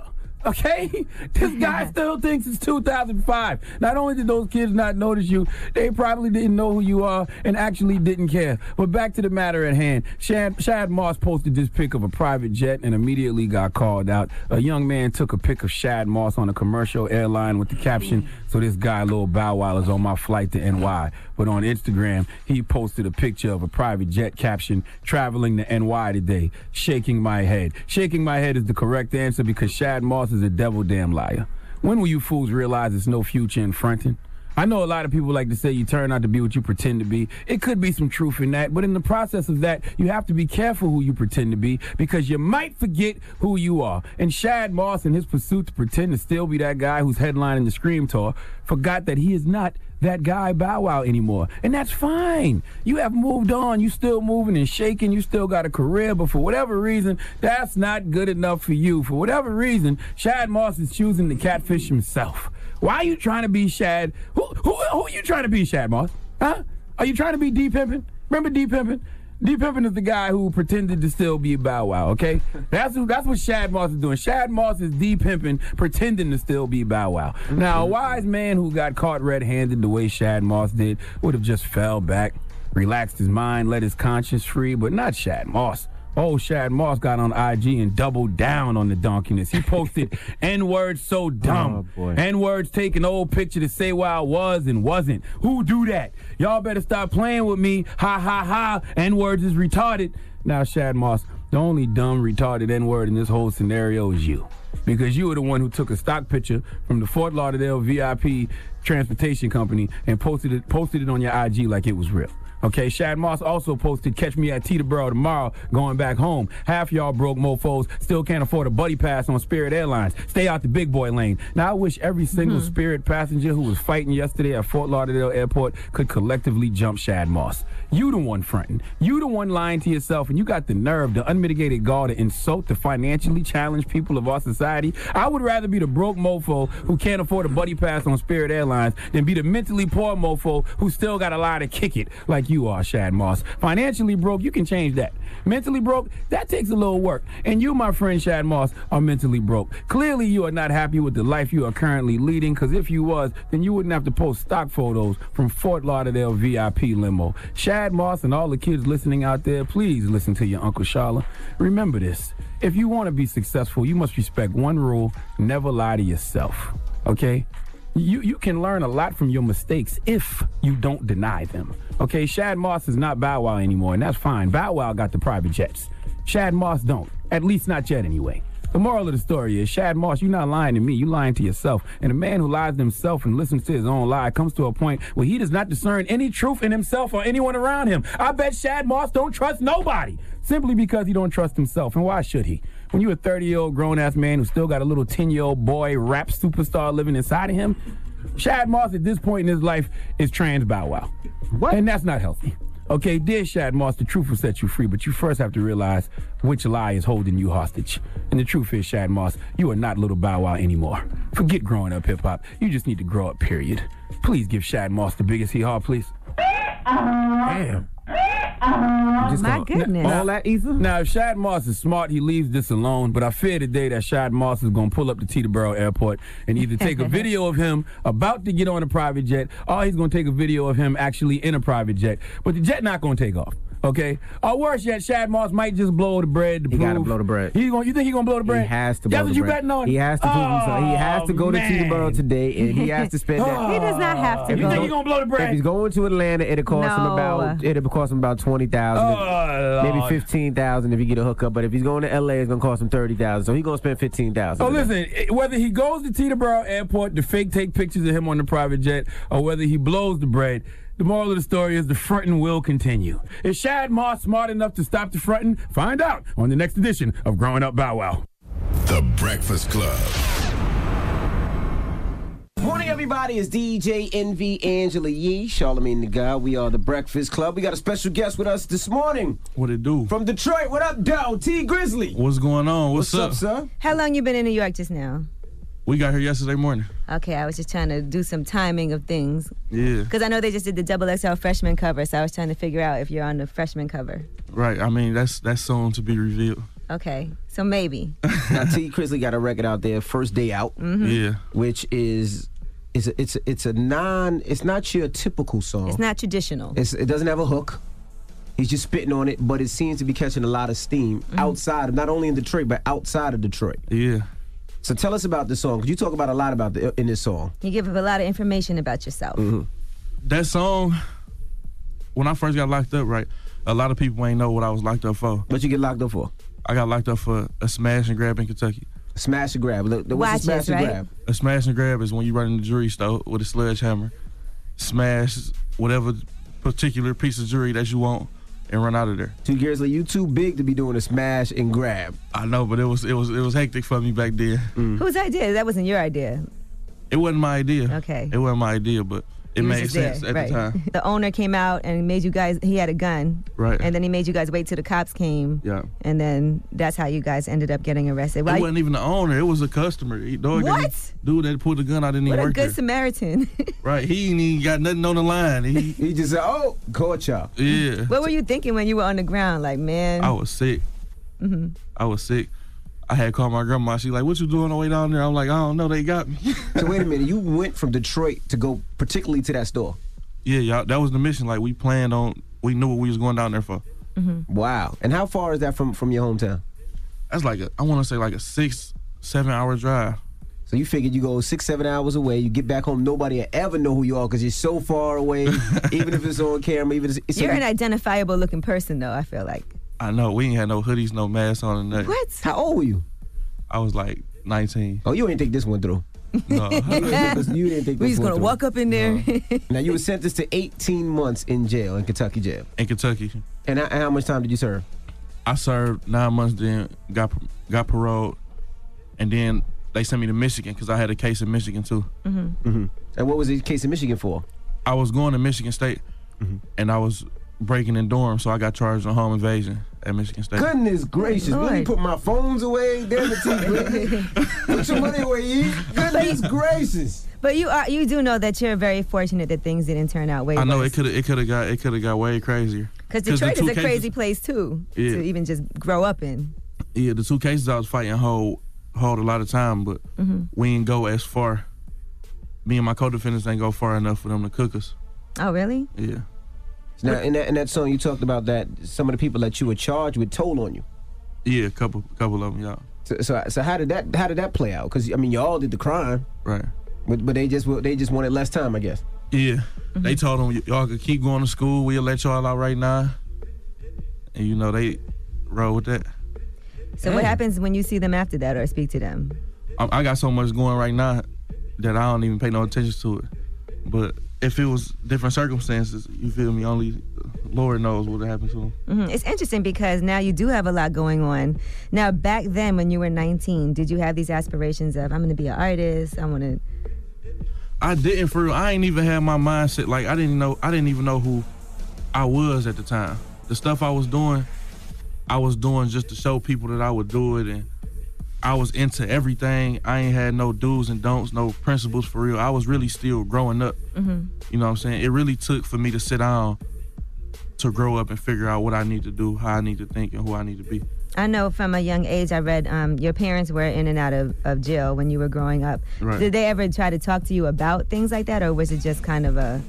Okay? This guy still thinks it's two thousand five. Not only did those kids not notice you, they probably didn't know who you are and actually didn't care. But back to the matter at hand. Shad, Shad Moss posted this pic of a private jet and immediately got called out. A young man took a pic of Shad Moss on a commercial airline with the caption, "So this guy, Lil Bow Wow, is on my flight to N Y." But on Instagram, he posted a picture of a private jet caption, "Traveling to N Y today, shaking my head." Shaking my head is the correct answer because Shad Moss is a devil damn liar. When will you fools realize there's no future in fronting? I know a lot of people like to say you turn out to be what you pretend to be. It could be some truth in that, but in the process of that, you have to be careful who you pretend to be because you might forget who you are. And Shad Moss, in his pursuit to pretend to still be that guy who's headlining the Scream Tour, forgot that he is not that guy Bow Wow anymore. And that's fine. You have moved on. You still moving and shaking. You still got a career. But for whatever reason, that's not good enough for you. For whatever reason, Shad Moss is choosing to catfish himself. Why are you trying to be Shad? Who, who, who are you trying to be, Shad Moss? Huh? Are you trying to be D Pimpin'? Remember D Pimpin'? D Pimpin' is the guy who pretended to still be Bow Wow, okay? That's who, that's what Shad Moss is doing. Shad Moss is D Pimpin' pretending to still be Bow Wow. Mm-hmm. Now, a wise man who got caught red-handed the way Shad Moss did would have just fell back, relaxed his mind, let his conscience free, but not Shad Moss. Oh, Shad Moss got on I G and doubled down on the donkeyness. He posted N-words so dumb. Oh, N-words taking old picture to say where I was and wasn't. Who do that? Y'all better stop playing with me. Ha, ha, ha. N-words is retarded. Now, Shad Moss, the only dumb, retarded N-word in this whole scenario is you. Because you were the one who took a stock picture from the Fort Lauderdale V I P transportation company and posted it, posted it on your I G like it was real. Okay, Shad Moss also posted, "Catch me at Teterboro tomorrow, going back home. Half y'all broke mofos still can't afford a buddy pass on Spirit Airlines. Stay out the big boy lane." Now, I wish every single mm-hmm. Spirit passenger who was fighting yesterday at Fort Lauderdale Airport could collectively jump Shad Moss. You the one fronting. You the one lying to yourself, and you got the nerve, the unmitigated gall to insult the financially challenged people of our society. I would rather be the broke mofo who can't afford a buddy pass on Spirit Airlines than be the mentally poor mofo who still got a lie to kick it like you are, Shad Moss. Financially broke, you can change that. Mentally broke, that takes a little work. And you, my friend Shad Moss, are mentally broke. Clearly, you are not happy with the life you are currently leading, because if you was, then you wouldn't have to post stock photos from Fort Lauderdale V I P limo. Shad Moss and all the kids listening out there, please listen to your Uncle Sharla. Remember this. If you want to be successful, you must respect one rule: never lie to yourself. Okay? You you can learn a lot from your mistakes if you don't deny them. Okay, Shad Moss is not Bow Wow anymore, and that's fine. Bow Wow got the private jets. Shad Moss don't. At least not yet anyway. The moral of the story is, Shad Moss, you're not lying to me. You're lying to yourself. And a man who lies to himself and listens to his own lie comes to a point where he does not discern any truth in himself or anyone around him. I bet Shad Moss don't trust nobody, simply because he don't trust himself. And why should he? When you're a thirty-year-old grown-ass man who still got a little ten-year-old boy rap superstar living inside of him, Shad Moss at this point in his life is trans Bow Wow. What? And that's not healthy. Okay, dear Shad Moss, the truth will set you free, but you first have to realize which lie is holding you hostage. And the truth is, Shad Moss, you are not Little Bow Wow anymore. Forget growing up hip-hop. You just need to grow up, period. Please give Shad Moss the biggest hee-haw, please. Damn. Oh, Just my gonna, goodness. All that ether? Now, if Shad Moss is smart, he leaves this alone. But I fear today that Shad Moss is going to pull up to Teterboro Airport and either take a video of him about to get on a private jet, or he's going to take a video of him actually in a private jet. But the jet not going to take off. Okay? Or worse yet, Shad Moss might just blow the bread to He prove. got to blow the bread. He's gonna, you think he's going to blow the bread? He has to blow That's the what you bread. betting on? He has to prove oh, himself. He has to go man. to Teterboro today, and he has to spend that. He does not have to You go. think he's going to blow the bread? If he's going to Atlanta, it'll cost him No. about it'll cost him about twenty thousand, Oh, maybe Lord. fifteen thousand if you get a hookup. But if he's going to L A, it's gonna cost him thirty thousand. So he's gonna spend fifteen thousand. Oh, listen, it- whether he goes to Teterboro Airport to fake take pictures of him on the private jet, or whether he blows the bread, the moral of the story is the fronting will continue. Is Shad Moss smart enough to stop the fronting? Find out on the next edition of Growing Up Bow Wow. The Breakfast Club. Morning, everybody. It's D J Envy, Angela Yee, Charlamagne the God. We are the Breakfast Club. We got a special guest with us this morning What it do? from Detroit. What up, Doe? T Grizzly. What's going on? What's, What's up, sir? How long you been in New York just now? We got here yesterday morning. Okay, I was just trying to do some timing of things. Yeah. Because I know they just did the double X L freshman cover, so I was trying to figure out if you're on the freshman cover. Right. I mean, that's that's soon to be revealed. Okay, so maybe. Now T. Crisley got a record out there, First Day Out. Mm-hmm. Yeah. Which is it's a, it's a, it's a non it's not your typical song. It's not traditional. It's, it doesn't have a hook. He's just spitting on it, but it seems to be catching a lot of steam mm-hmm. outside of, not only in Detroit, but outside of Detroit. Yeah. So tell us about the song, because you talk about a lot about the, in this song. You give a lot of information about yourself. Mm-hmm. That song, when I first got locked up, right, a lot of people ain't know what I was locked up for. What you get locked up for? I got locked up for a smash and grab in Kentucky. Smash and grab. What's Watches, a smash right? and grab? A smash and grab is when you run in the jewelry store with a sledgehammer, smash whatever particular piece of jewelry that you want, and run out of there. Two years later, you too big to be doing a smash and grab. I know, but it was it was it was hectic for me back then. Mm. Whose idea? That wasn't your idea. It wasn't my idea. Okay. It wasn't my idea, but it He was made just sense there, at right. the time. The owner came out and made you guys, he had a gun. Right. And then he made you guys wait till the cops came. Yeah. And then that's how you guys ended up getting arrested. Why It you- wasn't even the owner. It was a customer. He, dog, What? That, dude that put the gun out didn't What even a work good there. Samaritan. Right. He ain't even got nothing on the line. He, he just said, oh, caught y'all. Yeah. What were you thinking when you were on the ground? Like, man. I was sick. Mm-hmm. I was sick. I had called my grandma. She like, what you doing on the way down there? I'm like, I don't know. They got me. So wait a minute. You went from Detroit to go particularly to that store? Yeah, y'all. That was the mission. Like, we planned on, we knew what we was going down there for. Mm-hmm. Wow. And how far is that from, from your hometown? That's like, a, I want to say like a six, seven hour drive. So you figured you go six, seven hours away, you get back home, nobody will ever know who you are because you're so far away, even if it's on camera, even if it's... You're an identifiable looking person, though, I feel like. I know. We ain't had no hoodies, no masks on and nothing. What? How old were you? I was like nineteen. Oh, you didn't think this one through? No. you didn't think We this just one gonna through. walk up in there. No. Now, you were sentenced to eighteen months in jail, in Kentucky jail. In Kentucky. And how, and how much time did you serve? I served nine months, then got got paroled, and then they sent me to Michigan because I had a case in Michigan too. Mm-hmm. Mm-hmm. And what was the case in Michigan for? I was going to Michigan State, mm-hmm. and I was breaking in dorms, so I got charged on home invasion at Michigan State. Goodness gracious, will you put my phones away? Damn it, T. Put your money away, E. Goodness gracious. But you are you do know that you're very fortunate that things didn't turn out way I know worse. it could have it could have got it could have got way crazier. Because Detroit the is a two crazy cases- place too Yeah. to even just grow up in. Yeah, the two cases I was fighting hold hold a lot of time, but Mhm. we didn't go as far. Me and my co-defendants didn't go far enough for them to cook us. Oh, really? Yeah. Now, in that, in that song, you talked about that some of the people that you were charged with told on you. Yeah, a couple couple of them, yeah. So, so, so how did that how did that play out? Because I mean, y'all did the crime, right? But but they just they just wanted less time, I guess. Yeah. They told them, y'all could keep going to school. We'll let y'all out right now. And, you know, they roll with that. So what happens when you see them after that or speak to them? I, I got so much going right now that I don't even pay no attention to it. But if it was different circumstances, you feel me, only Lord knows what would happen to them. Mm-hmm. It's interesting because now you do have a lot going on. Now, back then when you were nineteen, did you have these aspirations of, I'm going to be an artist, I want to... I didn't for real. I ain't even had my mindset. Like, I didn't know, I didn't even know who I was at the time. The stuff I was doing, I was doing just to show people that I would do it, and I was into everything. I ain't had no do's and don'ts, no principles for real. I was really still growing up. Mm-hmm. You know what I'm saying? It really took for me to sit down to grow up and figure out what I need to do, how I need to think, and who I need to be. I know from a young age, I read um, your parents were in and out of, of jail when you were growing up. Right. Did they ever try to talk to you about things like that, or was it just kind of a,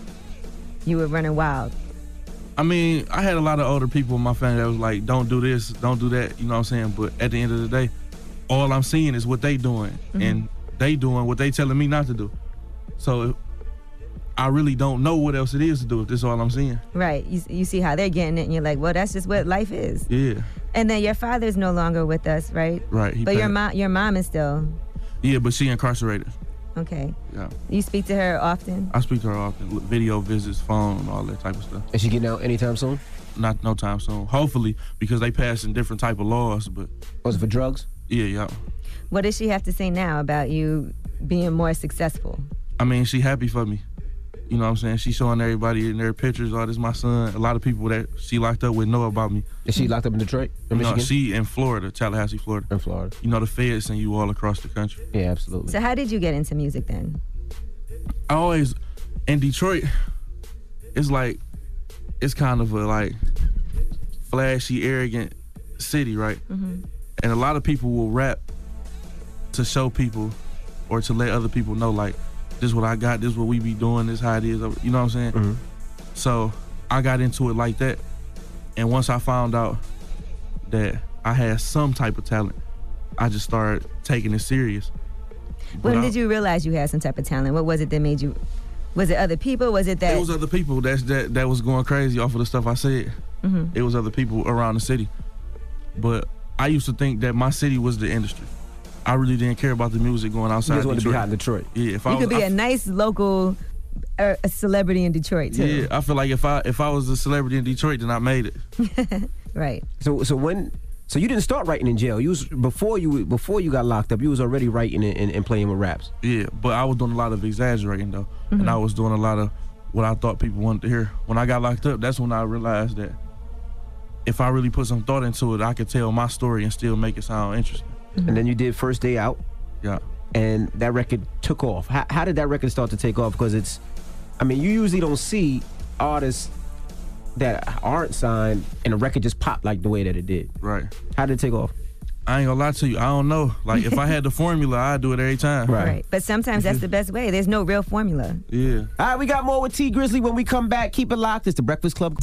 you were running wild? I mean, I had a lot of older people in my family that was like, don't do this, don't do that, you know what I'm saying? But at the end of the day, all I'm seeing is what they doing, Mhm. and they doing what they telling me not to do. So I really don't know what else it is to do if this is all I'm seeing. Right. You, you see how they're getting it, and you're like, well, that's just what life is. Yeah, And then your father's no longer with us, right? right. he But your passed. mom, your mom is still Yeah, but she incarcerated. okay. Yeah. You speak to her often? I speak to her often, video visits, phone, all that type of stuff. Is she getting out anytime soon? Not no time soon. Hopefully, because they passing different type of laws, but... Was it for drugs? Yeah, yeah. What does she have to say now about you being more successful? I mean, she happy for me. You know what I'm saying? She showing everybody in their pictures, oh, this my son. A lot of people that she locked up with know about me. Is she locked up in Detroit or You know, Michigan? she in Florida, Tallahassee, Florida. In Florida. You know, the feds send you all across the country. Yeah, absolutely. So how did you get into music then? I always, in Detroit, it's like, it's kind of a like flashy, arrogant city, right? Mm-hmm. And a lot of people will rap to show people or to let other people know, like, this is what I got, this is what we be doing, this is how it is. You know what I'm saying? Mm-hmm. So I got into it like that. And once I found out that I had some type of talent, I just started taking it serious. When But did I- you realize you had some type of talent? What was it that made you? Was it other people? Was it that? It was other people that's, that that was going crazy off of the stuff I said. Mhm. It was other people around the city. But I used to think that my city was the industry. I really didn't care about the music going outside You just Detroit. wanted to be hot in Detroit. Yeah, if I You was, could be I, a nice local uh, a celebrity in Detroit too. yeah, I feel like if I if I was a celebrity in Detroit, then I made it. Right. So so when so you didn't start writing in jail. You was before you before you got locked up. You was already writing and, and, and playing with raps. Yeah, but I was doing a lot of exaggerating though, Mhm. and I was doing a lot of what I thought people wanted to hear. When I got locked up, that's when I realized that if I really put some thought into it, I could tell my story and still make it sound interesting. And then you did First Day Out. Yeah. And that record took off. How, how did that record start to take off? Because it's, I mean, you usually don't see artists that aren't signed and a record just popped like the way that it did. Right. How did it take off? I ain't gonna lie to you, I don't know. Like if I had the formula, I'd do it every time. Right. But sometimes that's the best way. There's no real formula. Yeah. All right, we got more with T Grizzly when we come back. Keep it locked. It's the Breakfast Club.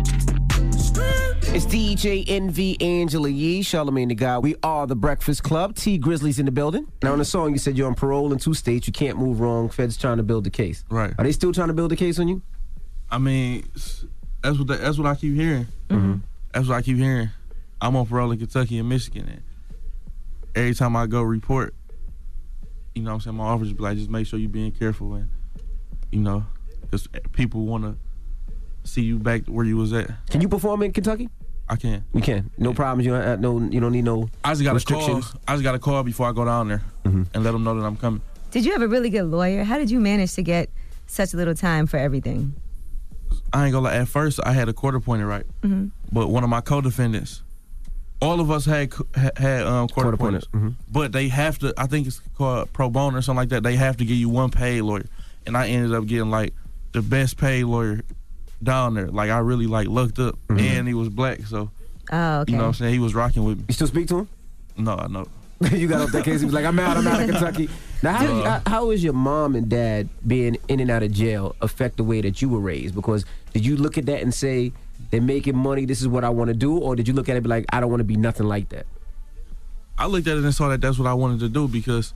It's D J Envy, Angela Yee, Charlamagne the God. We are the Breakfast Club. T Grizzly's in the building. Now, in the song, you said you're on parole in two states. You can't move wrong. Feds trying to build the case. Right. Are they still trying to build the case on you? I mean, that's what the, that's what I keep hearing. Mm-hmm. That's what I keep hearing. I'm on parole in Kentucky and Michigan, and every time I go report, you know what I'm saying, my officer be like, just make sure you're being careful, and, you know, because people want to see you back where you was at. Can you perform in Kentucky? I can. You can. No problems. You don't, uh, no, you don't need no I just got to call. restrictions. I just got to call before I go down there Mm-hmm. and let them know that I'm coming. Did you have a really good lawyer? How did you manage to get such little time for everything? I ain't gonna lie. At first, I had a court appointed right, Mm-hmm. but one of my co-defendants, all of us had co- ha- had um, court, Court appointments, appointed, mhm. but they have to. I think it's called pro bono or something like that. They have to give you one paid lawyer, and I ended up getting like the best paid lawyer down there. Like I really like looked up, Mhm. and he was black, so Oh, okay. you know what I'm saying. He was rocking with me. You still speak to him? No, I know. You got off that case. He was like, I'm out. I'm out of Kentucky. Now, how, Uh, how, how is your mom and dad being in and out of jail affect the way that you were raised? Because did you look at that and say, they're making money, this is what I want to do? Or did you look at it and be like, I don't want to be nothing like that? I looked at it and saw that that's what I wanted to do because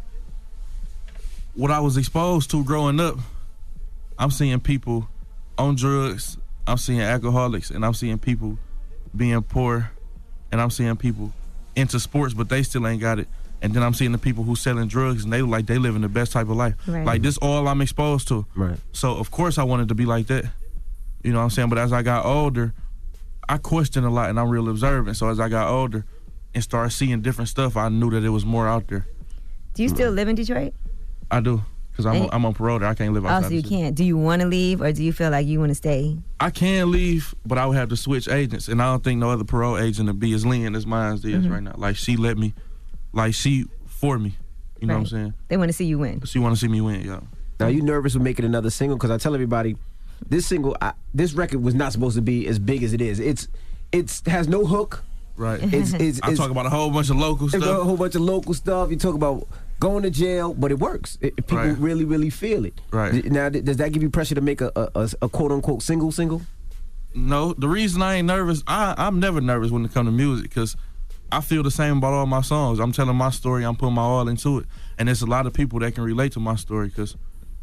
what I was exposed to growing up, I'm seeing people on drugs, I'm seeing alcoholics, and I'm seeing people being poor, and I'm seeing people into sports, but they still ain't got it. And then I'm seeing the people who selling drugs, and they look like they living the best type of life. Right. Like this all I'm exposed to. Right. So of course I wanted to be like that. You know what I'm saying? But as I got older, I questioned a lot, and I'm real observant. So as I got older and started seeing different stuff, I knew that it was more out there. Do you still live in Detroit? I do, because I'm, And- I'm on parole there. I can't live Oh, outside so the you city. can't. Do you want to leave, or do you feel like you want to stay? I can leave, but I would have to switch agents, and I don't think no other parole agent would be as lenient as mine is Mhm. right now. Like, she let me, like, she for me. You know what I'm Right. saying? They want to see you win. She want to see me win, yeah. Now, you nervous with making another single? Because I tell everybody, this single, I, this record was not supposed to be as big as it is. It's, it's has no hook. Right. It's, it's, I it's, talk about a whole bunch of local it's stuff. a whole bunch of local stuff. You talk about going to jail, but it works. It, people Right. really, really feel it. Right. Now, th- does that give you pressure to make a, a, a, a quote-unquote single single? No, the reason I ain't nervous, I, I'm never nervous when it comes to music, because I feel the same about all my songs. I'm telling my story, I'm putting my all into it. And there's a lot of people that can relate to my story, because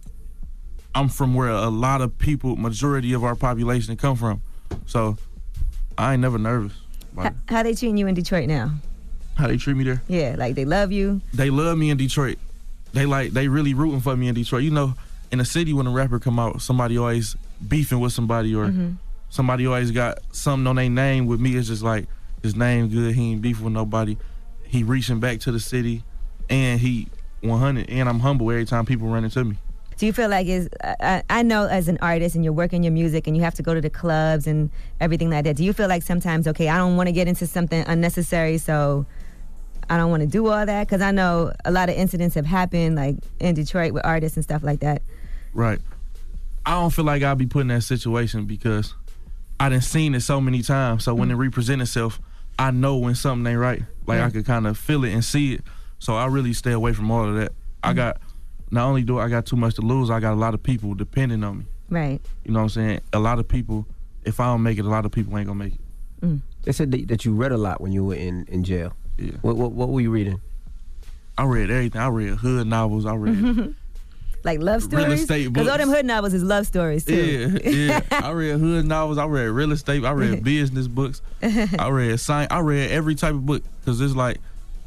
I'm from where a lot of people, majority of our population come from. So I ain't never nervous about How, it. how they treating you in Detroit now? How they treat me there. Yeah, like they love you. They love me in Detroit. They like, they really rooting for me in Detroit. You know, in the city when a rapper come out, somebody always beefing with somebody, or Mhm. somebody always got something on their name. With me, it's just like, his name good, he ain't beefing with nobody. He reaching back to the city, and he one hundred, and I'm humble every time people run into me. Do you feel like is I, I know as an artist and you're working your music and you have to go to the clubs and everything like that. Do you feel like sometimes, okay, I don't want to get into something unnecessary, so I don't want to do all that? Because I know a lot of incidents have happened, like in Detroit with artists and stuff like that. Right. I don't feel like I'll be put in that situation because I done seen it so many times. So when it represents itself, I know when something ain't right. Like Yeah. I could kind of feel it and see it. So I really stay away from all of that. Mm-hmm. I got, not only do I got too much to lose, I got a lot of people depending on me. Right. You know what I'm saying? A lot of people, if I don't make it, a lot of people ain't gonna make it. Mm. They said that, that you read a lot when you were in, in jail. Yeah. What, what what were you reading? I read everything. I read hood novels. I read Like love stories? Real estate Because all books. them hood novels is love stories, too. Yeah, yeah. I read hood novels. I read real estate. I read business books. I read science. I read every type of book because it's like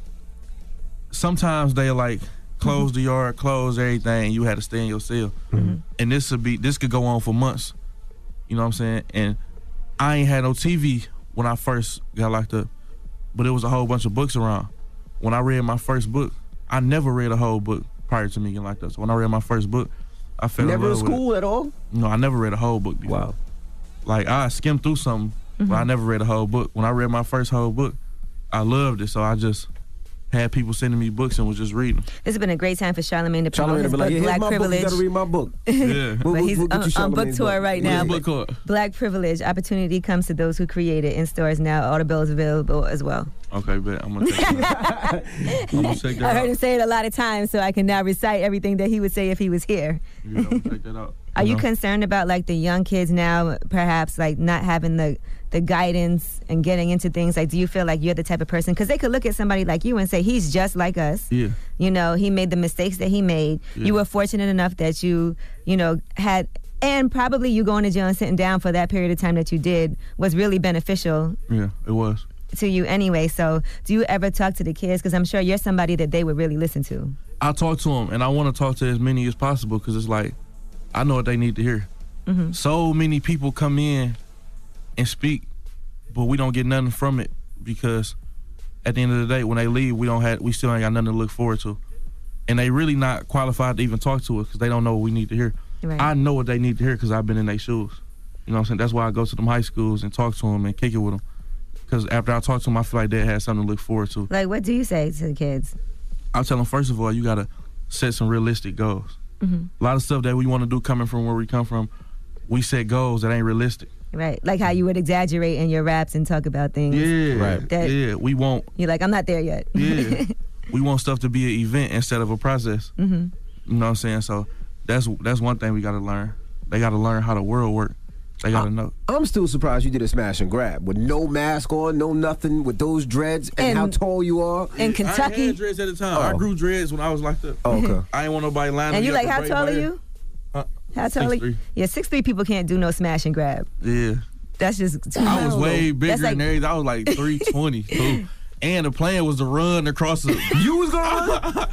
sometimes they like close the yard, close everything. You had to stay in your cell, Mm-hmm. and this would be this could go on for months. You know what I'm saying? And I ain't had no T V when I first got locked up, but it was a whole bunch of books around. When I read my first book, I never read a whole book prior to me getting locked up. So when I read my first book, I fell Never in in love with it. school at all? No, I never read a whole book before. Wow. Like, I skimmed through something, but I never read a whole book. When I read my first whole book, I loved it, so I just had people sending me books and was just reading. This has been a great time for Charlamagne to promote Charlamagne his be book, like, yeah, here's Black my Privilege. book. You gotta read my book. Yeah. But he's We'll get on, you on book Charlamagne's tour book. right What's now. the book called? Black Privilege. Opportunity comes to those who create it. In stores now. Audible is available as well. Okay, bet. I'm gonna check that out. I'm gonna check that I heard out. him say it a lot of times, so I can now recite everything that he would say if he was here. Yeah, I'm gonna check that out. Are you know? concerned about like the young kids now, perhaps like not having the the guidance and getting into things? Like, do you feel like you're the type of person? Because they could look at somebody like you and say he's just like us. Yeah. You know, he made the mistakes that he made. Yeah. You were fortunate enough that you, you know, had, and probably you going to jail and sitting down for that period of time that you did was really beneficial Yeah, it was. to you anyway. So, do you ever talk to the kids? Because I'm sure you're somebody that they would really listen to. I talk to them, and I want to talk to as many as possible because it's like, I know what they need to hear. Mm-hmm. So many people come in and speak, but we don't get nothing from it because at the end of the day, when they leave, we don't have, we still ain't got nothing to look forward to, and they really not qualified to even talk to us because they don't know what we need to hear. Right. I know what they need to hear because I've been in their shoes. You know what I'm saying? That's why I go to them high schools and talk to them and kick it with them. Because after I talk to them, I feel like they have something to look forward to. Like, what do you say to the kids? I'll tell them, first of all, you got to set some realistic goals. Mm-hmm. A lot of stuff that we want to do coming from where we come from, we set goals that ain't realistic. Right, like how you would exaggerate in your raps and talk about things. Yeah, Right. That- yeah. We want, You're like, I'm not there yet. yeah, we want stuff to be an event instead of a process. Mm-hmm. You know what I'm saying? So that's that's one thing we got to learn. They got to learn how the world works. They got to know. I'm still surprised you did a smash and grab with no mask on, no nothing, with those dreads and, And- how tall you are. In I Kentucky. had dreads at the time. Oh. I grew dreads when I was locked up. Oh, okay. I ain't want nobody lining And me you up like, to how braid tall my are hair. you? Huh? How tall are six you? three. Yeah, six three people can't do no smash and grab. Yeah. That's just. I was way That's bigger like, than everything. I was like three twenty. Too. And the plan was to run across the. You was gonna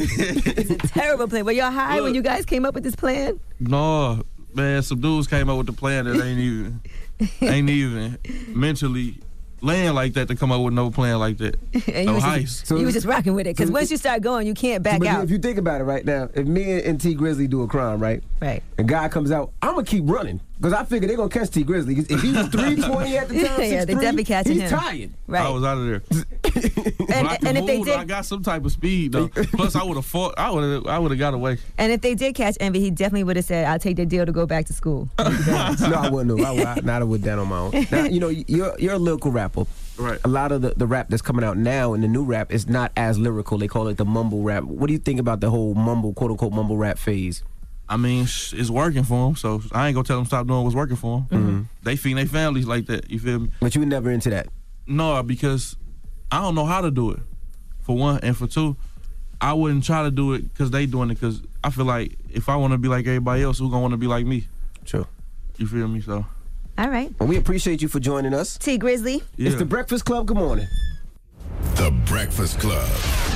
run? terrible plan. Were y'all high when Look. you guys came up with this plan? No, man, some dudes came up with the plan that ain't even, ain't even mentally laying like that to come up with no plan like that. And No you was heist. just, So- you was just rocking with it. Because so- once you start going, you can't back But out. if you think about it right now, if me and T Grizzly do a crime, right? Right. A guy comes out, I'm gonna keep running because I figure they're gonna catch T Grizzly. If he was three twenty at the time, Yeah, they six three, definitely catching he's him. tired. Right. I was out of there. But and I could and if they move, though. I did, got some type of speed though. Plus, I would have fought. I would have. I would have got away. and if they did catch Envy, he definitely would have said, "I'll take the deal to go back to school." No, I wouldn't have. I, would- I, not have went down on my own. Now, you know, you're you're a lyrical rapper. Right. A lot of the, the rap that's coming out now and the new rap is not as lyrical. They call it the mumble rap. What do you think about the whole mumble, quote unquote, mumble rap phase? I mean, sh- it's working for them, so I ain't gonna tell them stop doing what's working for them. Mm-hmm. They feed their families like that. You feel me? But you were never into that. No, because I don't know how to do it. For one, and for two, I wouldn't try to do it because they doing it. Because I feel like if I want to be like everybody else, who gonna want to be like me? True. You feel me? So All right. Well, we appreciate you for joining us. T Grizzly. yeah. It's the Breakfast Club. Good morning. The Breakfast Club.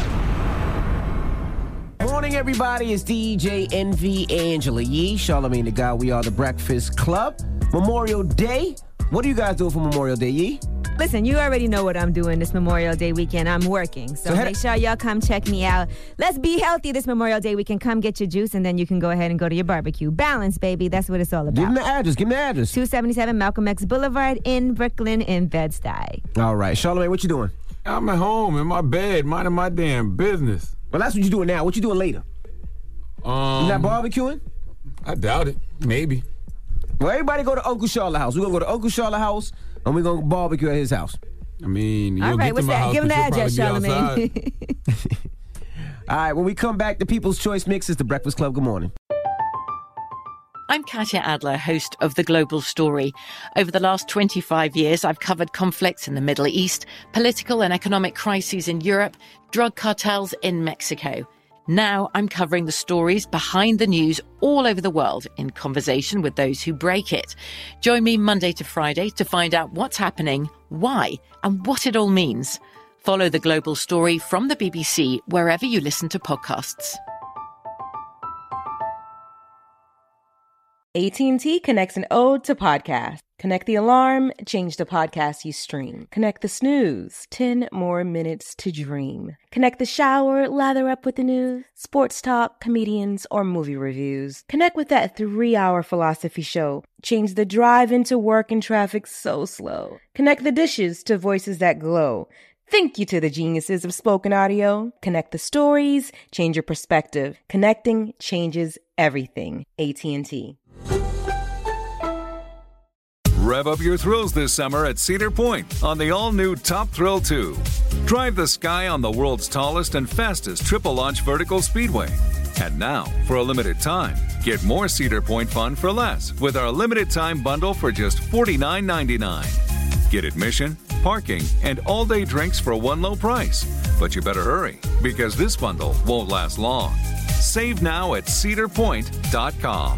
Morning, everybody. It's D J Envy, Angela Yee, Charlamagne the God. We are the Breakfast Club. Memorial Day. What are you guys doing for Memorial Day, Yee? Listen, you already know what I'm doing this Memorial Day weekend. I'm working. So, So head- make sure y'all come check me out. Let's be healthy this Memorial Day weekend. Come get your juice, and then you can go ahead and go to your barbecue. Balance, baby. That's what it's all Give them about. the address. Give them the address. two seventy-seven Malcolm X Boulevard in Brooklyn in Bed-Stuy. All right. Charlamagne, what you doing? I'm at home in my bed, minding my damn business. Well, that's what you doing now. What you doing later? Um, You not barbecuing? I doubt it. Maybe. Well, everybody go to Uncle Charlotte house. We're going to go to Uncle Charlotte house, and we're going to barbecue at his house. I mean, you'll All right, get what's to my that? house, Give him but the you'll address, probably be outside. Charlamagne. All right, when we come back, the People's Choice Mix is the Breakfast Club. Good morning. I'm Katya Adler, host of The Global Story. Over the last twenty-five years, I've covered conflicts in the Middle East, political and economic crises in Europe, drug cartels in Mexico. Now I'm covering the stories behind the news all over the world in conversation with those who break it. Join me Monday to Friday to find out what's happening, why, and what it all means. Follow The Global Story from the B B C wherever you listen to podcasts. A T and T connects an ode to podcasts. Connect the alarm, change the podcast you stream. Connect the snooze, ten more minutes to dream. Connect the shower, lather up with the news, sports talk, comedians, or movie reviews. Connect with that three-hour philosophy show. Change the drive into work and traffic so slow. Connect the dishes to voices that glow. Thank you to the geniuses of spoken audio. Connect the stories, change your perspective. Connecting changes everything. A T and T. Rev up your thrills this summer at Cedar Point on the all-new Top Thrill two. Drive the sky on the world's tallest and fastest triple-launch vertical speedway. And now, for a limited time, get more Cedar Point fun for less with our limited-time bundle for just forty-nine ninety-nine. Get admission, parking, and all-day drinks for one low price. But you better hurry, because this bundle won't last long. Save now at cedar point dot com.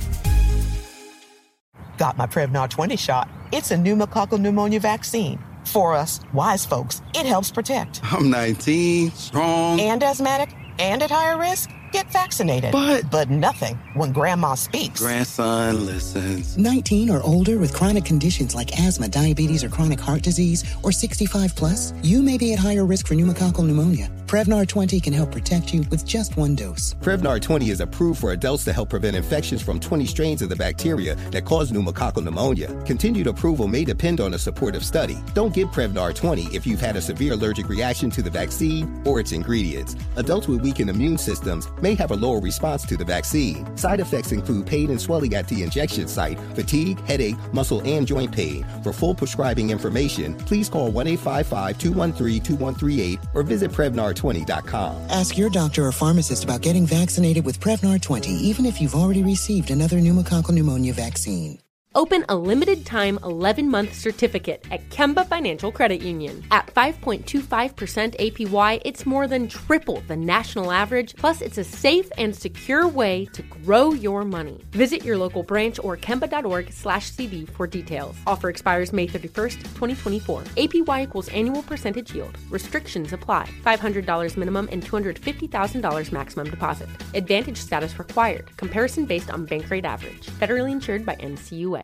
Got my Prevnar twenty shot. It's a pneumococcal pneumonia vaccine. For us, wise folks, it helps protect. I'm nineteen, strong. And asthmatic, and at higher risk? Get vaccinated. But... But nothing when grandma speaks. Grandson listens. nineteen or older with chronic conditions like asthma, diabetes, or chronic heart disease, or sixty-five plus, you may be at higher risk for pneumococcal pneumonia. Prevnar twenty can help protect you with just one dose. Prevnar twenty is approved for adults to help prevent infections from twenty strains of the bacteria that cause pneumococcal pneumonia. Continued approval may depend on a supportive study. Don't give Prevnar twenty if you've had a severe allergic reaction to the vaccine or its ingredients. Adults with weakened immune systems may have a lower response to the vaccine. Side effects include pain and swelling at the injection site, fatigue, headache, muscle, and joint pain. For full prescribing information, please call one eight five five, two one three, two one three eight or visit Prevnar twenty dot com. Ask your doctor or pharmacist about getting vaccinated with Prevnar twenty, even if you've already received another pneumococcal pneumonia vaccine. Open a limited-time eleven-month certificate at Kemba Financial Credit Union. At five point two five percent A P Y, it's more than triple the national average, plus it's a safe and secure way to grow your money. Visit your local branch or kemba.org slash CD for details. Offer expires May thirty-first, twenty twenty-four. A P Y equals annual percentage yield. Restrictions apply. five hundred dollars minimum and two hundred fifty thousand dollars maximum deposit. Advantage status required. Comparison based on bank rate average. Federally insured by N C U A.